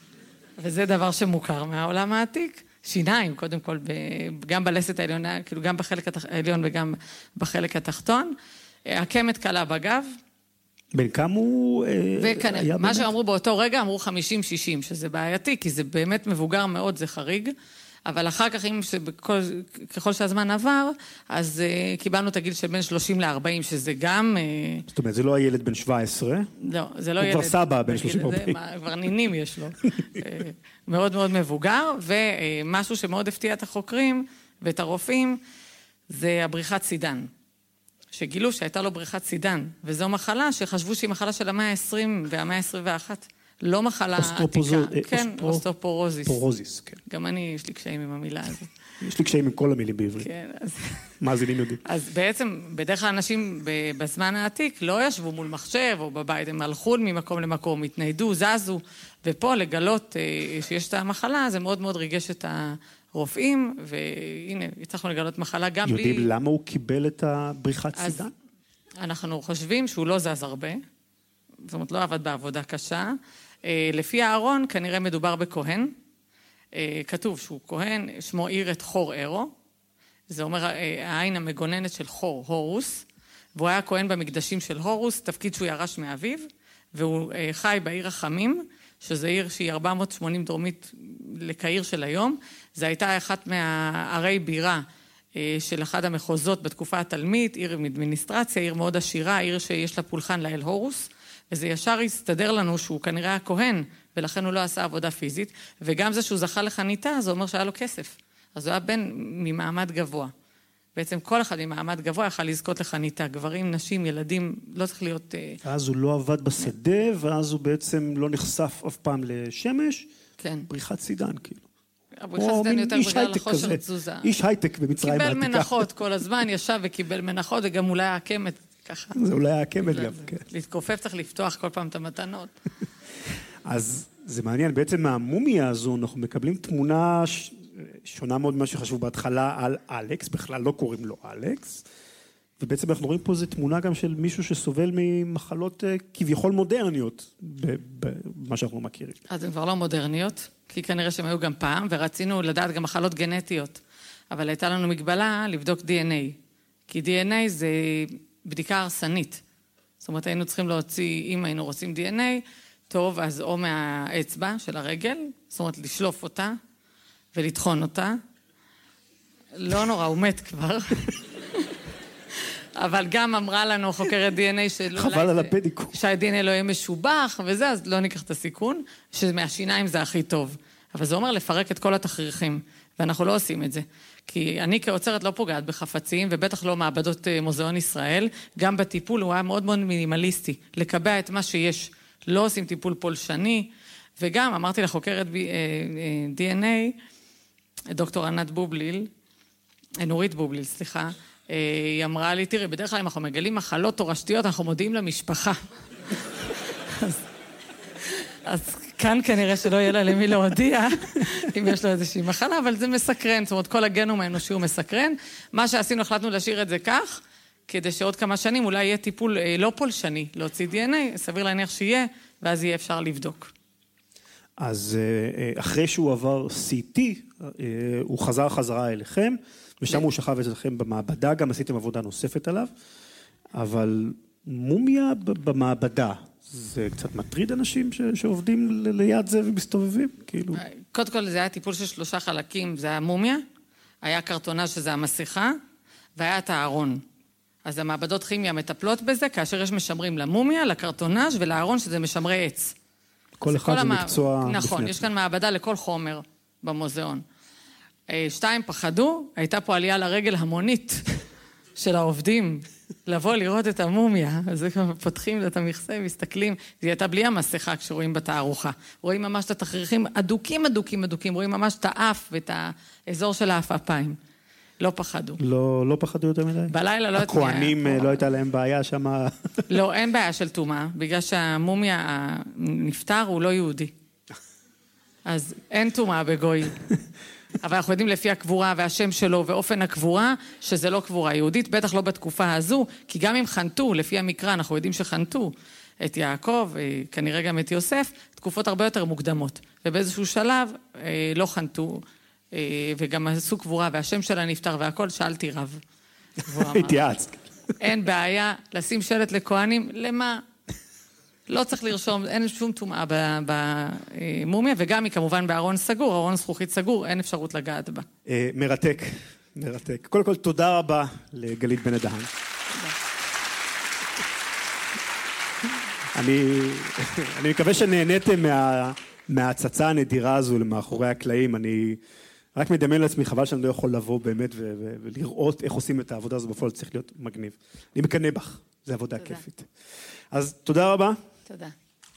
וזה דבר שמוכר מהעולם העתיק, שיניים, קודם כל, גם בלסת העליונה, כאילו גם בחלק העליון וגם בחלק התחתון, הקמת קלה בגב. בין כמה הוא היה? מה שאמרו באותו רגע, אמרו חמישים שישים, שזה בעייתי, כי זה באמת מבוגר מאוד, זה חריג, אבל אחר כך, ככל שהזמן עבר, אז קיבלנו את הגיל של בין שלושים לארבעים, שזה גם... זאת אומרת, זה לא הילד בן שבע עשרה? לא, זה לא ילד... הוא כבר סבא בן שלושים לארבעים. כבר נינים יש לו. מאוד מאוד מבוגר, ומשהו שמאוד הפתיע את החוקרים ואת הרופאים, זה הבריחת סידן. שגילו שהייתה לו בריחת סידן, וזו מחלה שחשבו שהיא מחלה של המאה ה-עשרים והמאה ה-עשרים ואחת. לא מחלה עתיקה. כן, אוסטאופורוזיס. פורוזיס, כן. גם אני, יש לי קשיים עם המילה הזאת. יש לי קשיים עם כל המילים בעברית. כן, אז... מאזינים יודעים. אז בעצם, בדרך כלל אנשים בזמן העתיק לא ישבו מול מחשב או בבית, הם הלכו ממקום למקום, התניידו, זזו, ופה לגלות שיש את המחלה, זה מאוד מאוד ריגש את הרופאים, והנה, הצלחנו לגלות מחלה גם בלי... יודעים למה הוא קיבל את הבריחת סידן? אנחנו חושבים שהוא לא זז הרבה, זאת אומרת, לא עבד בעבודה קשה. לפי הארון, כנראה מדובר בכהן. כתוב שהוא כהן, שמו עיר את חור אירו. זה אומר העין המגוננת של חור, הורוס. והוא היה כהן במקדשים של הורוס, תפקיד שהוא ירש מאביו, והוא חי בעיר החמים, שזה עיר שהיא ארבע מאות ושמונים דרומית לקהיר של היום. זה הייתה אחת מהערי בירה של אחד המחוזות בתקופה התלמית, עיר עם אדמיניסטרציה, עיר מאוד עשירה, עיר שיש לה פולחן לאל הורוס. וזה ישר הסתדר לנו שהוא כנראה היה כהן, ולכן הוא לא עשה עבודה פיזית, וגם זה שהוא זכה לחניתה, זה אומר שהיה לו כסף. אז הוא היה בן ממעמד גבוה. בעצם כל אחד ממעמד גבוה יכל לזכות לחניתה. גברים, נשים, ילדים, לא צריך להיות... אז הוא לא עבד בשדה, ואז הוא בעצם לא נחשף אף פעם לשמש. כן. בריחת סידן, כאילו. הבריחת סידן יותר בגלל לחושר תזוזה. איש הייטק במצרים העתיקה. קיבל מנחות כל הזמן, ישב וקיבל מנחות, וגם אולי הקמת ככה. זה אולי הקמת גם, כן. להתכופף צריך לפתוח כל פעם את המתנות. אז זה מעניין, בעצם מהמומיה הזו אנחנו מקבלים תמונה שונה מאוד ממה שחשבו בהתחלה על אלכס, בכלל לא קוראים לו אלכס, ובעצם אנחנו רואים פה איזו תמונה גם של מישהו שסובל ממחלות כביכול מודרניות, במה שאנחנו מכירים. אז הן כבר לא מודרניות, כי כנראה שהן היו גם פעם, ורצינו לדעת גם מחלות גנטיות, אבל הייתה לנו מגבלה לבדוק די אן איי, כי די אן איי זה בדיקה הרסנית. זאת אומרת, היינו צריכים להוציא, אם היינו רוצים די אן איי, טוב, אז או מהאצבע של הרגל, זאת אומרת, לשלוף אותה ולטחון אותה. לא נורא, הוא מת כבר. אבל גם אמרה לנו חוקרת די אן איי שלא... חבל על הפדיקו. שה-די אן איי לא יהיה משובח וזה, אז לא ניקח את הסיכון, שמהשיניים זה הכי טוב. אבל זה אומר לפרק את כל התכריכים, ואנחנו לא עושים את זה. כי אני כאוצרת לא פוגעת בחפצים, ובטח לא מעבדות מוזיאון ישראל, גם בטיפול הוא היה מאוד מאוד מינימליסטי, לקבע את מה שיש, לא עושים טיפול פולשני, וגם אמרתי לחוקרת די אן איי, דוקטור ענת בובליל, נורית בובליל, סליחה, היא אמרה לי, תראי, בדרך כלל אם אנחנו מגלים מחלות תורשתיות, אנחנו מודיעים למשפחה. אז, אז כאן כנראה שלא יהיה לה למי להודיע, אם יש לו איזושהי מחלה, אבל זה מסקרן, זאת אומרת, כל הגנום האנושי הוא מסקרן. מה שעשינו, החלטנו להשאיר את זה כך, כדי שעוד כמה שנים אולי יהיה טיפול לא פולשני, להוציא די אן איי, סביר להניח שיהיה, ואז יהיה אפשר לבדוק. אז אחרי שהוא עבר סי טי, הוא חזר חזרה אליכם, ושם הוא שכב אצלכם במעבדה, גם עשיתם עבודה נוספת עליו, אבל מומיה במעבדה, זה קצת מטריד אנשים שעובדים ליד זה ומסתובבים, כאילו. קודם כל זה היה טיפול של שלושה חלקים, זה היה מומיה, היה קרטונאז' שזה המסכה, והיה את הארון. אז המעבדות כימיה מטפלות בזה, כאשר יש משמרים למומיה, לקרטונאז' ולארון שזה משמרי עץ. כל אחד זה מקצוע... נכון, יש כאן מעבדה לכל חומר במוזיאון. שתיים פחדו, הייתה פה עלייה לרגל המונית של העובדים, לבוא לראות את המומיה, אז פותחים את המכסה, מסתכלים, זה הייתה בלי המסכה כשרואים בתערוכה. רואים ממש את התכריכים אדוקים, אדוקים, אדוקים, רואים ממש את האף ואת האזור של האף-אפיים. לא פחדו. לא, לא פחדו יותר מדי? בלילה לא... הכהנים לא הייתה להם בעיה שם? לא, אין בעיה של טומאה, בגלל שהמומיה הנפטר הוא לא יהודי. אז אין טומאה בגוי. אבל אנחנו יודעים לפי הקבורה והשם שלו ואופן הקבורה, שזה לא קבורה יהודית, בטח לא בתקופה הזו, כי גם אם חנתו, לפי המקרא, אנחנו יודעים שחנתו את יעקב, כנראה גם את יוסף, תקופות הרבה יותר מוקדמות. ובאיזשהו שלב לא חנתו, וגם עשו קבורה, והשם שלה נפטר והכל, שאלתי רב. התייעצת. אין בעיה לשים שלט לכהנים, למה? לא צריך לרשום, אין שום טומאה במומיה, וגם היא כמובן בארון סגור, ארון זכוכית סגור, אין אפשרות לגעת בה. מרתק, מרתק. קודם כל, תודה רבה לגלית בן הדהן. אני, אני מקווה שנהניתם מה, מההצצה הנדירה הזו למאחורי הקלעים. אני רק מדמיין לעצמי, חבל שאני לא יכול לבוא באמת ו- ו- ולראות איך עושים את העבודה הזו בפועל, צריך להיות מגניב. אני מקנא בך, זו עבודה תודה. כיפית. אז תודה רבה. תודה.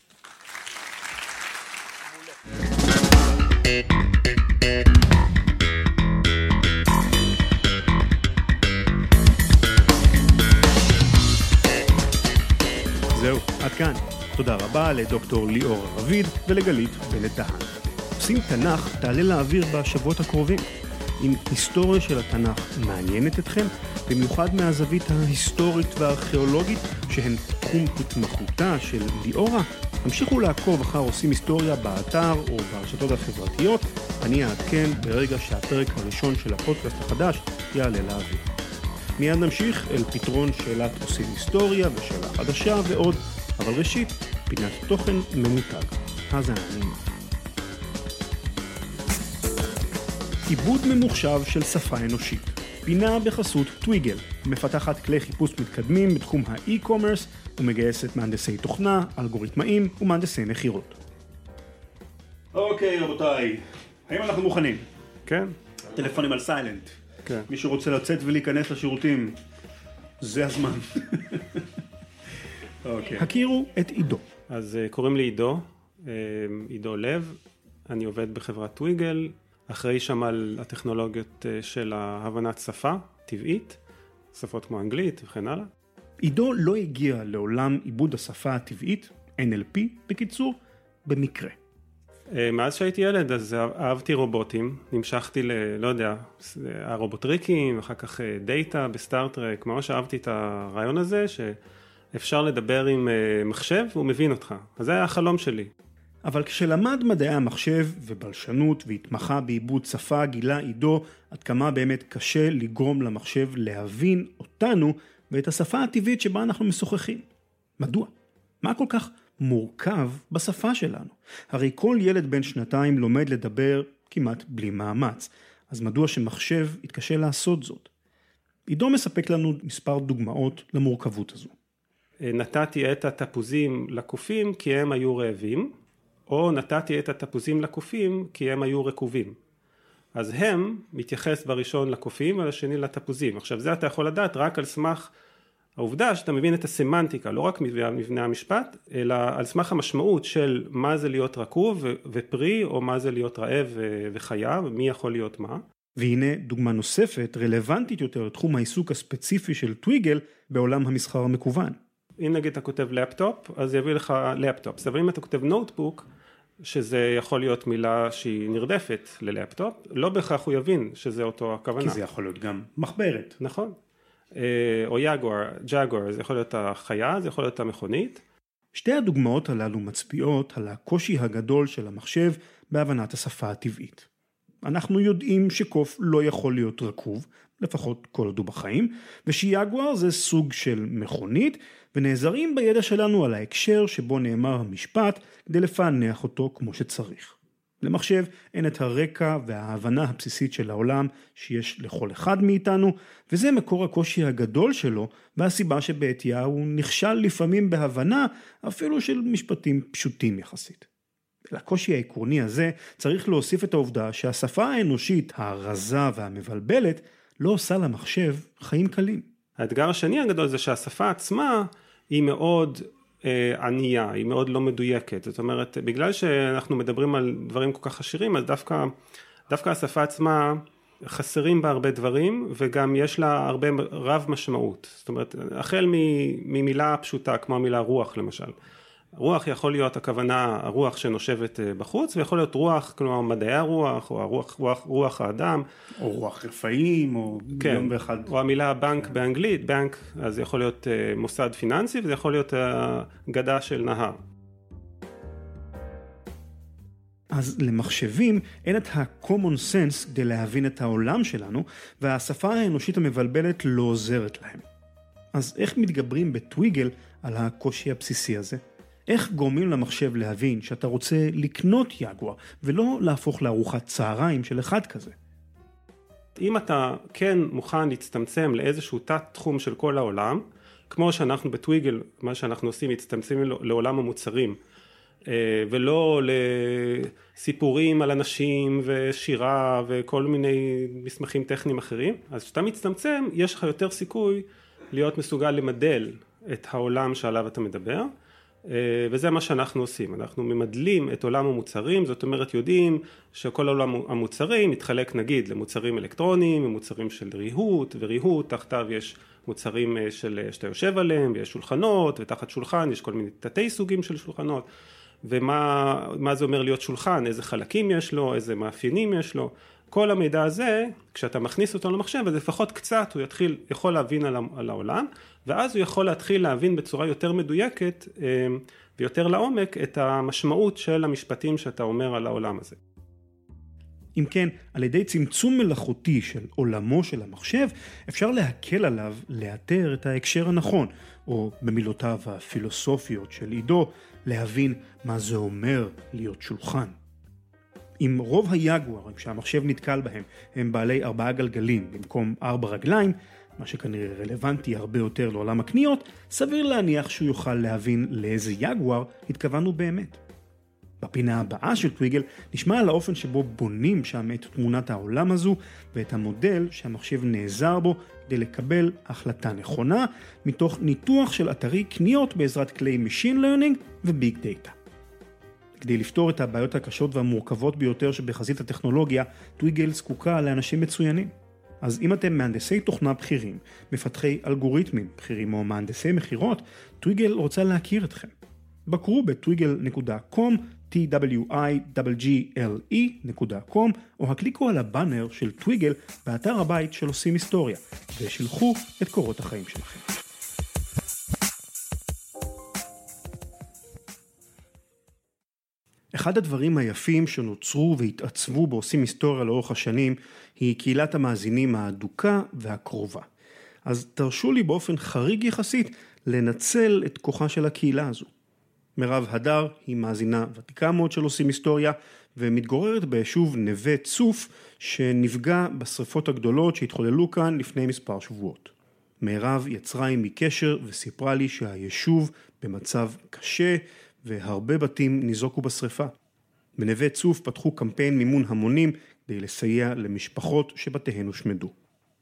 זהו, עד כאן. תודה רבה לדוקטור ליאור רביד ולגלית בן הדהן. עושים תנ"ך תעלה לאוויר בשבועות הקרובים. אם היסטוריה של התנ"ך מעניינת אתכם, במיוחד מהזווית ההיסטורית והארכיאולוגית, שהן תחום התמחותה של ליאורה, המשיכו לעקוב אחר עושים היסטוריה באתר או ברשתות החברתיות. אני אעדכן ברגע שהפרק הראשון של הפודקאסט החדש יעלה לאוויר. מיד נמשיך אל פתרון שאלת עושים היסטוריה ושאלה חדשה ועוד, אבל ראשית, פינת תוכן ממותג. האזנה נעימה. עיבוד ממוחשב של שפה אנושית. פינה בחסות טוויגל, מפתחת כלי חיפוש מתקדמים בתחום האי-קומרס ומגייסת מהנדסי תוכנה, אלגוריתמאים ומהנדסי מכירות. אוקיי רבותיי, האם אנחנו מוכנים? כן. טלפונים על סיילנט. כן. מי שרוצה לצאת ולהיכנס לשירותים, זה הזמן. אוקיי. הכירו את עידו. אז קוראים לי עידו, עידו לב, אני עובד בחברת טוויגל, אחראי שם על הטכנולוגיות של ההבנת שפה טבעית, שפות כמו אנגלית וכן הלאה. עידו לא הגיע לעולם עיבוד השפה הטבעית, אן אל פי בקיצור, במקרה. מאז שהייתי ילד אז אהבתי רובוטים, נמשכתי ל, לא יודע, הרובוטריקים, אחר כך דאטה בסטארטרק, ממש אהבתי את הרעיון הזה שאפשר לדבר עם מחשב והוא מבין אותך, אז זה היה החלום שלי. אבל כשלמד מדעי המחשב ובלשנות והתמחה בעיבוד שפה, גילה עידו עד כמה באמת קשה לגרום למחשב להבין אותנו ואת השפה הטבעית שבה אנחנו משוחחים. מדוע? מה כל כך מורכב בשפה שלנו? הרי כל ילד בן שנתיים לומד לדבר כמעט בלי מאמץ, אז מדוע שמחשב יתקשה לעשות זאת? עידו מספק לנו מספר דוגמאות למורכבות הזו. נתתי את התפוזים לקופים כי הם היו רעבים, או נתתי את התפוזים לקופים כי הם היו רקובים. אז הם מתייחס בראשון לקופים, ולשני לתפוזים. עכשיו זה אתה יכול לדעת רק על סמך העובדה שאתה מבין את הסמנטיקה, לא רק מבנה המשפט, אלא על סמך המשמעות של מה זה להיות רקוב ופרי, או מה זה להיות רעב וחיה, ומי יכול להיות מה. והנה דוגמה נוספת, רלוונטית יותר לתחום העיסוק הספציפי של טוויגל בעולם המסחר המקוון. אם נגיד אתה כותב לפטופ, אז יביא לך לפטופ. אבל אם אתה כותב נוטבוק, שזה יכול להיות מילה שהיא נרדפת ללפטופ, לא בהכרח הוא יבין שזה אותו הכוונה. כי זה יכול להיות גם מחברת. נכון. או יגואר, ג'אגואר, זה יכול להיות החיה, זה יכול להיות המכונית. שתי הדוגמאות הללו מצביעות על הקושי הגדול של המחשב בהבנת השפה הטבעית. אנחנו יודעים שקוף לא יכול להיות רקוב, לפחות כל עוד הוא בחיים, ושיגואר זה סוג של מכונית, ונעזרים בידע שלנו על ההקשר שבו נאמר המשפט, כדי לפענח אותו כמו שצריך. למחשב אין את הרקע וההבנה הבסיסית של העולם שיש לכל אחד מאיתנו, וזה מקור הקושי הגדול שלו, והסיבה שבעטייה הוא נכשל לפעמים בהבנה, אפילו של משפטים פשוטים יחסית. לקושי העקרוני הזה צריך להוסיף את העובדה שהשפה האנושית הרזה והמבלבלת לא עושה למחשב חיים קלים. האתגר השני הגדול זה שהשפה עצמה היא מאוד אה, ענייה, היא מאוד לא מדויקת. זאת אומרת, בגלל שאנחנו מדברים על דברים כל כך עשירים, אז דווקא, דווקא השפה עצמה חסרים בה הרבה דברים, וגם יש לה הרבה רב משמעות. זאת אומרת, החל ממילה פשוטה, כמו המילה רוח למשל. רוח יכול להיות הכוונה הרוח שנושבת בחוץ, ויכול להיות רוח, כלומר מדעי הרוח, או הרוח, רוח, רוח האדם. או רוח רפאים, או כן, מיליון ואחד. או המילה בנק באנגלית, בנק, אז זה יכול להיות מוסד פיננסי, וזה יכול להיות גדה של נהר. אז למחשבים אין את ה-common sense כדי להבין את העולם שלנו, והשפה האנושית המבלבלת לא עוזרת להם. אז איך מתגברים בטוויגל על הקושי הבסיסי הזה? איך גורמים למחשב להבין שאתה רוצה לקנות יגואר, ולא להפוך לארוחת צהריים של אחד כזה? אם אתה כן מוכן להצטמצם לאיזשהו תת תחום של כל העולם, כמו שאנחנו בטוויגל, מה שאנחנו עושים, מצטמצמים לעולם המוצרים, ולא לסיפורים על אנשים ושירה וכל מיני מסמכים טכניים אחרים, אז כשאתה מצטמצם, יש לך יותר סיכוי להיות מסוגל למדל את העולם שעליו אתה מדבר, וזה מה שאנחנו עושים. אנחנו ממדלים את עולם המוצרים, זאת אומרת יודעים שכל עולם המוצרים מתחלק נגיד למוצרים אלקטרוניים, למוצרים של ריהוט, וריהוט תחתיו יש מוצרים של, שאתה יושב עליהם, ויש שולחנות, ותחת שולחן יש כל מיני תתי סוגים של שולחנות, ומה מה זה אומר להיות שולחן, איזה חלקים יש לו, איזה מאפיינים יש לו. כל המידע הזה, כשאתה מכניס אותו למחשב, אז לפחות קצת הוא יתחיל, יכול להבין על, על העולם, ואז הוא יכול להתחיל להבין בצורה יותר מדויקת ויותר לעומק את המשמעות של המשפטים שאתה אומר על העולם הזה. אם כן, על ידי צמצום מלאכותי של עולמו של המחשב, אפשר להקל עליו לאתר את ההקשר הנכון, או במילותיו הפילוסופיות של עידו, להבין מה זה אומר להיות שולחן. אם רוב היגוארים שהמחשב נתקל בהם הם בעלי ארבעה גלגלים במקום ארבע רגליים, מה שכנראה רלוונטי הרבה יותר לעולם הקניות, סביר להניח שהוא יוכל להבין לאיזה יגואר התכוונו באמת. בפינה הבאה של טוויגל נשמע על האופן שבו בונים שם את תמונת העולם הזו ואת המודל שהמחשב נעזר בו כדי לקבל החלטה נכונה מתוך ניתוח של אתרי קניות בעזרת כלי Machine Learning וביג דאטה. כדי לפתור את הבעיות הקשות והמורכבות ביותר שבחזית הטכנולוגיה, טוויגל זקוקה לאנשים מצוינים. אז אם אתם מהנדסי תוכנה בכירים, מפתחי אלגוריתמים בכירים או מהנדסי מחירות, טוויגל רוצה להכיר אתכם. בקרו בטוויגל נקודה קום, טי דאבליו איי ג'י אל אי נקודה קום, או הקליקו על הבאנר של טוויגל באתר הבית של עושים היסטוריה, ושילחו את קורות החיים שלכם. אחד הדברים היפים שנוצרו והתעצבו בעושים היסטוריה לאורך השנים, היא קהילת המאזינים האדוקה והקרובה. אז תרשו לי באופן חריג יחסית לנצל את כוחה של הקהילה הזו. מירב הדר היא מאזינה ותיקה מאוד של עושים היסטוריה, ומתגוררת ביישוב נווה צוף, שנפגע בשריפות הגדולות שהתחוללו כאן לפני מספר שבועות. מירב יצרה עימי קשר וסיפרה לי שהיישוב במצב קשה, והרבה בתים ניזוקו בשריפה. בנווה צוף פתחו קמפיין מימון המונים כדי לסייע למשפחות שבתיהן הושמדו.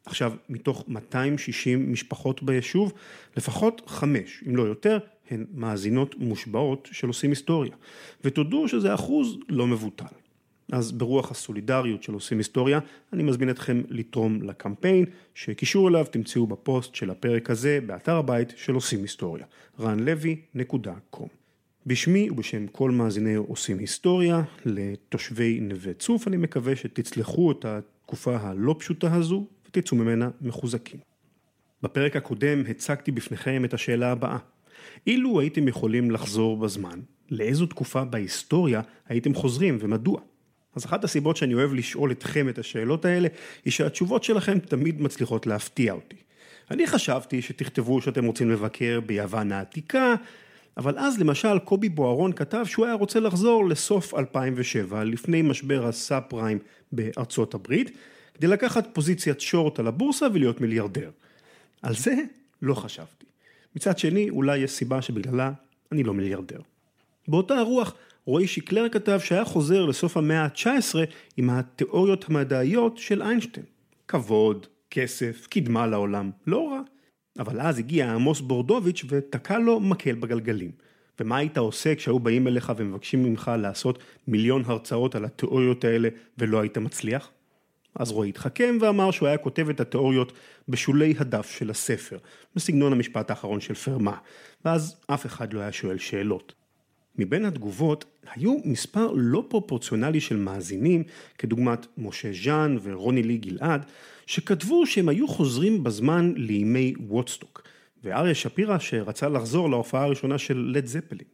עכשיו, מתוך מאתיים ושישים משפחות ביישוב, לפחות חמש, אם לא יותר, הן מאזינות מושבעות של עושים היסטוריה. ותודעו שזה אחוז לא מבוטל. אז ברוח הסולידריות של עושים היסטוריה, אני מזמין אתכם לתרום לקמפיין, שקישור אליו תמצאו בפוסט של הפרק הזה, באתר הבית של עושים היסטוריה, רן לוי נקודה קום. בשמי ובשם כל מאזיני עושים היסטוריה, לתושבי נווה צוף, אני מקווה שתצלחו את התקופה הלא פשוטה הזו, ותצאו ממנה מחוזקים. בפרק הקודם הצגתי בפניכם את השאלה הבאה. אילו הייתם יכולים לחזור בזמן, לאיזו תקופה בהיסטוריה הייתם חוזרים ומדוע? אז אחת הסיבות שאני אוהב לשאול אתכם את השאלות האלה, היא שהתשובות שלכם תמיד מצליחות להפתיע אותי. אני חשבתי שתכתבו שאתם רוצים לבקר ביוון העתיקה, אבל אז למשל קובי בוארון כתב שהוא היה רוצה לחזור לסוף אלפיים ושבע, לפני משבר הסאב פריים בארצות הברית, כדי לקחת פוזיציית שורט על הבורסה ולהיות מיליארדר. על זה לא חשבתי. מצד שני, אולי יש סיבה שבגללה אני לא מיליארדר. באותה הרוח, רועי שיקלר כתב שהיה חוזר לסוף המאה ה-תשע עשרה עם התיאוריות המדעיות של איינשטיין. כבוד, כסף, קדמה לעולם, לא רע. אבל אז הגיע עמוס בורדוביץ' ותקע לו מקל בגלגלים. ומה היית עושה כשהיו באים אליך ומבקשים ממך לעשות מיליון הרצאות על התיאוריות האלה ולא היית מצליח? אז רועי התחכם ואמר שהוא היה כותב את התיאוריות בשולי הדף של הספר, בסגנון המשפט האחרון של פרמה, ואז אף אחד לא היה שואל שאלות. מבין התגובות היו מספר לא פרופורציונלי של מאזינים, כדוגמת משה ז'אן ורוני לי גלעד, שכתבו שהם היו חוזרים בזמן לימי וודסטוק, ואריה שפירא שרצה לחזור להופעה הראשונה של לד זפלין.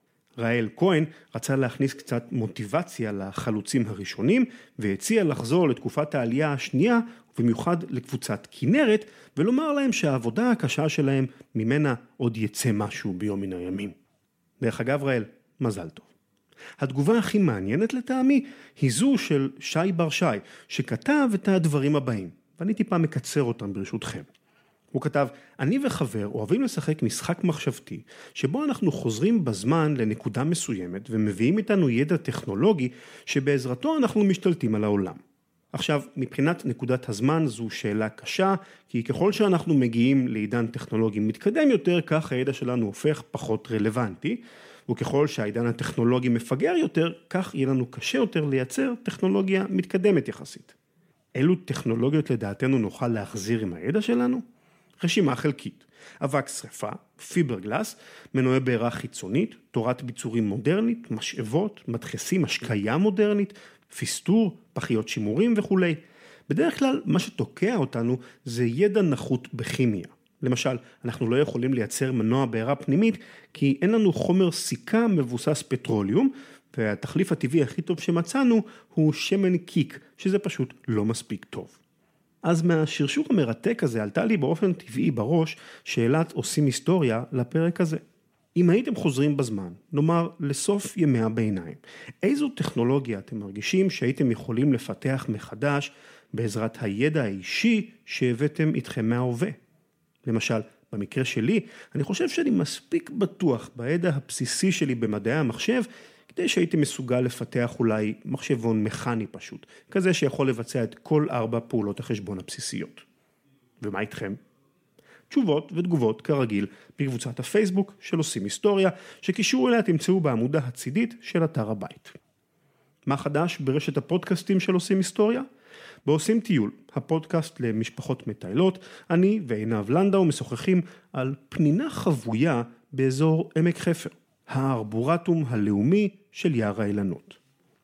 ראל כהן רצה להכניס קצת מוטיבציה לחלוצים הראשונים, והציע לחזור לתקופת העלייה השנייה, ובמיוחד לקבוצת כנרת, ולומר להם שהעבודה הקשה שלהם ממנה עוד יצא משהו ביום מן הימים. דרך אגב ראל, מזל טוב. התגובה הכי מעניינת לטעמי היא זו של שי בר שי, שכתב את הדברים הבאים, ואני טיפה מקצר אותם ברשותכם. הוא כתב, אני וחבר אוהבים לשחק משחק מחשבתי, שבו אנחנו חוזרים בזמן לנקודה מסוימת, ומביאים איתנו ידע טכנולוגי, שבעזרתו אנחנו משתלטים על העולם. עכשיו, מבחינת נקודת הזמן זו שאלה קשה, כי ככל שאנחנו מגיעים לעידן טכנולוגי מתקדם יותר, כך הידע שלנו הופך פחות רלוונטי, וככל שהעידן הטכנולוגי מפגר יותר, כך יהיה לנו קשה יותר לייצר טכנולוגיה מתקדמת יחסית. אילו טכנולוגיות לדעתנו נוכל להחזיר עם הידע שלנו? רשימה חלקית, אבק שריפה, פיברגלס, מנועי בעירה חיצונית, תורת ביצורים מודרנית, משאבות, מדחסים, השקיה מודרנית, פיסטור, פחיות שימורים וכו'. בדרך כלל מה שתוקע אותנו זה ידע נחות בכימיה. למשל, אנחנו לא יכולים לייצר מנוע בעירה פנימית כי אין לנו חומר סיכה מבוסס פטרוליום, והתחליף הטבעי הכי טוב שמצאנו הוא שמן קיק, שזה פשוט לא מספיק טוב. אז מהשרשור המרתק הזה עלתה לי באופן טבעי בראש שאלת עושים היסטוריה לפרק הזה. אם הייתם חוזרים בזמן, נאמר לסוף ימי הביניים, איזו טכנולוגיה אתם מרגישים שהייתם יכולים לפתח מחדש בעזרת הידע האישי שהבאתם איתכם מההווה? למשל, במקרה שלי, אני חושב שאני מספיק בטוח בידע הבסיסי שלי במדעי המחשב, כדי שהייתי מסוגל לפתח אולי מחשבון מכני פשוט, כזה שיכול לבצע את כל ארבע פעולות החשבון הבסיסיות. ומה איתכם? תשובות ותגובות כרגיל בקבוצת הפייסבוק של עושים היסטוריה, שקישור אליה תמצאו בעמודה הצידית של אתר הבית. מה חדש ברשת הפודקאסטים של עושים היסטוריה? בעושים טיול, הפודקאסט למשפחות מטיילות, אני ועינב לנדאו משוחחים על פנינה חבויה באזור עמק חפר, הארבורטום הלאומי של יער האילנות.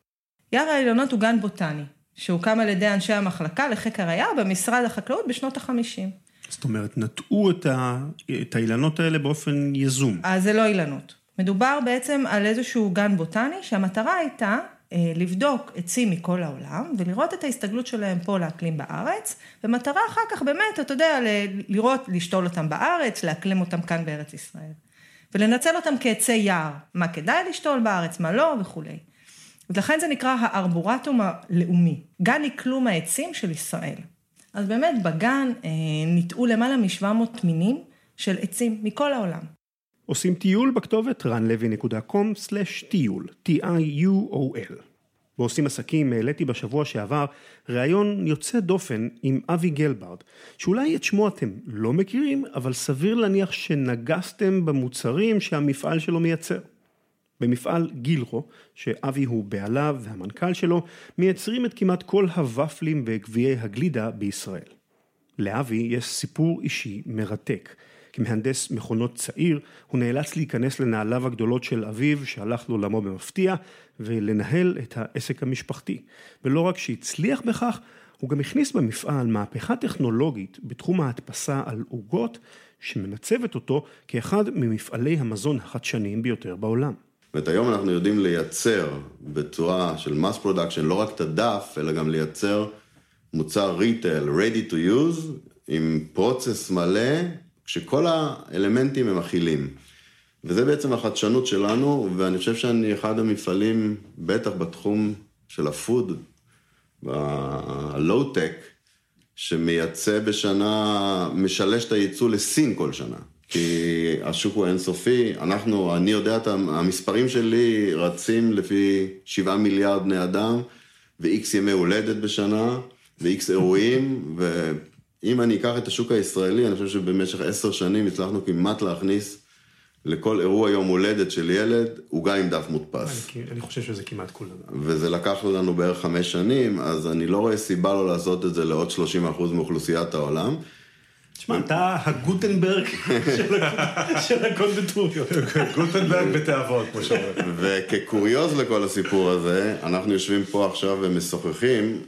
יער האילנות הוא גן בוטני, שהוקם על ידי אנשי המחלקה לחקר היער במשרד החקלאות בשנות החמישים. זאת אומרת, נטעו את, ה... את האילנות האלה באופן יזום. אז זה לא אילנות. מדובר בעצם על איזשהו גן בוטני, שהמטרה הייתה אה, לבדוק עצים מכל העולם, ולראות את ההסתגלות שלהם פה לאקלים בארץ, ומטרה אחר כך באמת, אתה יודע, ל- לראות, לשתול אותם בארץ, להקלים אותם כאן בארץ ישראל. ולנצל אותם כעצי יער, מה כדאי לשתול בארץ, מה לא וכו'. ולכן זה נקרא הארבורטום הלאומי, גן אקלום העצים של ישראל. אז באמת בגן אה, ניטעו למעלה מ-שבע מאות מינים של עצים מכל העולם. עושים טיול בכתובת רן לוי נקודה קום סלש טיול, T I U O L. בעושים עסקים העליתי בשבוע שעבר ראיון יוצא דופן עם אבי גלברד, שאולי את שמו אתם לא מכירים, אבל סביר להניח שנגסתם במוצרים שהמפעל שלו מייצר. במפעל גילרו, שאבי הוא בעליו והמנכ"ל שלו, מייצרים את כמעט כל הוואפלים וגביעי הגלידה בישראל. לאבי יש סיפור אישי מרתק. כמהנדס מכונות צעיר, הוא נאלץ להיכנס לנעליו הגדולות של אביו שהלך לעולמו במפתיע, ולנהל את העסק המשפחתי. ולא רק שהצליח בכך, הוא גם הכניס במפעל מהפכה טכנולוגית בתחום ההדפסה על עוגות, שממצבת אותו כאחד ממפעלי המזון החדשניים ביותר בעולם. ואת היום אנחנו יודעים לייצר בצורה של mass production, לא רק את הדף, אלא גם לייצר מוצר ריטייל, ready to use, עם פרוצס מלא, כשכל האלמנטים הם אכילים. וזה בעצם החדשנות שלנו, ואני חושב שאני אחד המפעלים, בטח בתחום של הפוד, ב-low-tech, שמייצא בשנה, משלש את הייצוא לסין כל שנה. כי השוק הוא אינסופי, אנחנו, אני יודע, המספרים שלי רצים לפי שבעה מיליארד בני אדם, ו-X ימי הולדת בשנה, ו-X אירועים, ואם אני אקח את השוק הישראלי, אני חושב שבמשך עשר שנים הצלחנו כמעט להכניס לכל אירוע יום הולדת של ילד, הוא גם עם דף מודפס. אני חושב שזה כמעט כולם. וזה לקח לנו בערך חמש שנים, אז אני לא רואה סיבה לא לעשות את זה לעוד שלושים אחוז מאוכלוסיית העולם. תשמע, אתה הגוטנברג של הקונדטוריות. גוטנברג בתאבות, כמו שאומר. וכקוריוז לכל הסיפור הזה, אנחנו יושבים פה עכשיו ומשוחחים,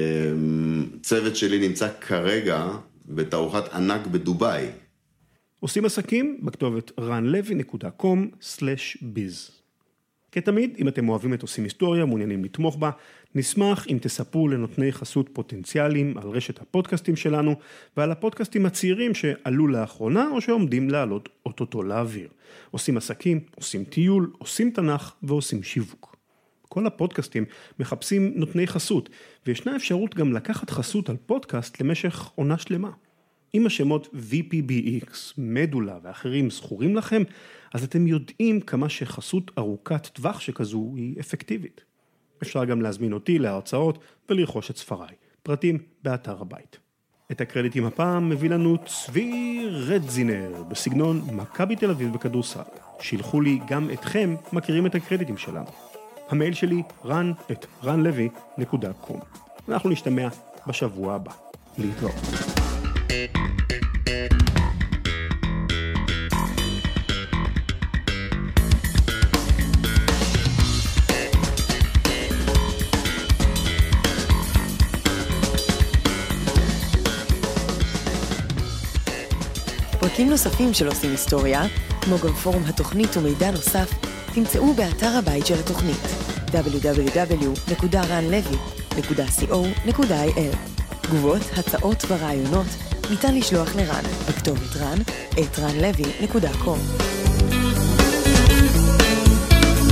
צוות שלי נמצא כרגע בתערוכת ענק בדוביי. עושים עסקים בכתובת רן לוי נקודה קום סלש ביז. כתמיד, אם אתם אוהבים את עושים היסטוריה, מעוניינים לתמוך בה, נשמח אם תספרו לנותני חסות פוטנציאליים על רשת הפודקאסטים שלנו, ועל הפודקאסטים הצעירים שעלו לאחרונה או שעומדים לעלות אוטוטו לאוויר. עושים עסקים, עושים טיול, עושים תנ"ך ועושים שיווק. כל הפודקאסטים מחפשים נותני חסות, וישנה אפשרות גם לקחת חסות על פודקאסט למשך עונה שלמה. אם השמות וי פי בי אקס, מדולה ואחרים זכורים לכם, אז אתם יודעים כמה שחסות ארוכת טווח שכזו היא אפקטיבית. אפשר גם להזמין אותי להרצאות ולרכוש את ספריי. פרטים באתר הבית. את הקרדיטים הפעם מביא לנו צבי רדזינר, בסגנון מכבי תל אביב בכדורסל. שילחו לי גם אתכם מכירים את הקרדיטים שלנו. המייל שלי רן את רן לוי נקודה קום. אנחנו נשתמע בשבוע הבא. להתראות. פרקים נוספים של עושים היסטוריה, כמו גם פורום התוכנית ומידע נוסף, תמצאו באתר הבית של התוכנית דאבליו דאבליו דאבליו נקודה רן לוי נקודה קו נקודה איי אל. תגובות, הצעות ורעיונות ניתן לשלוח לרן בכתובת רן את רן לוי נקודה קום.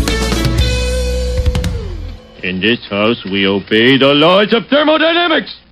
In this house we obey the laws of thermodynamics.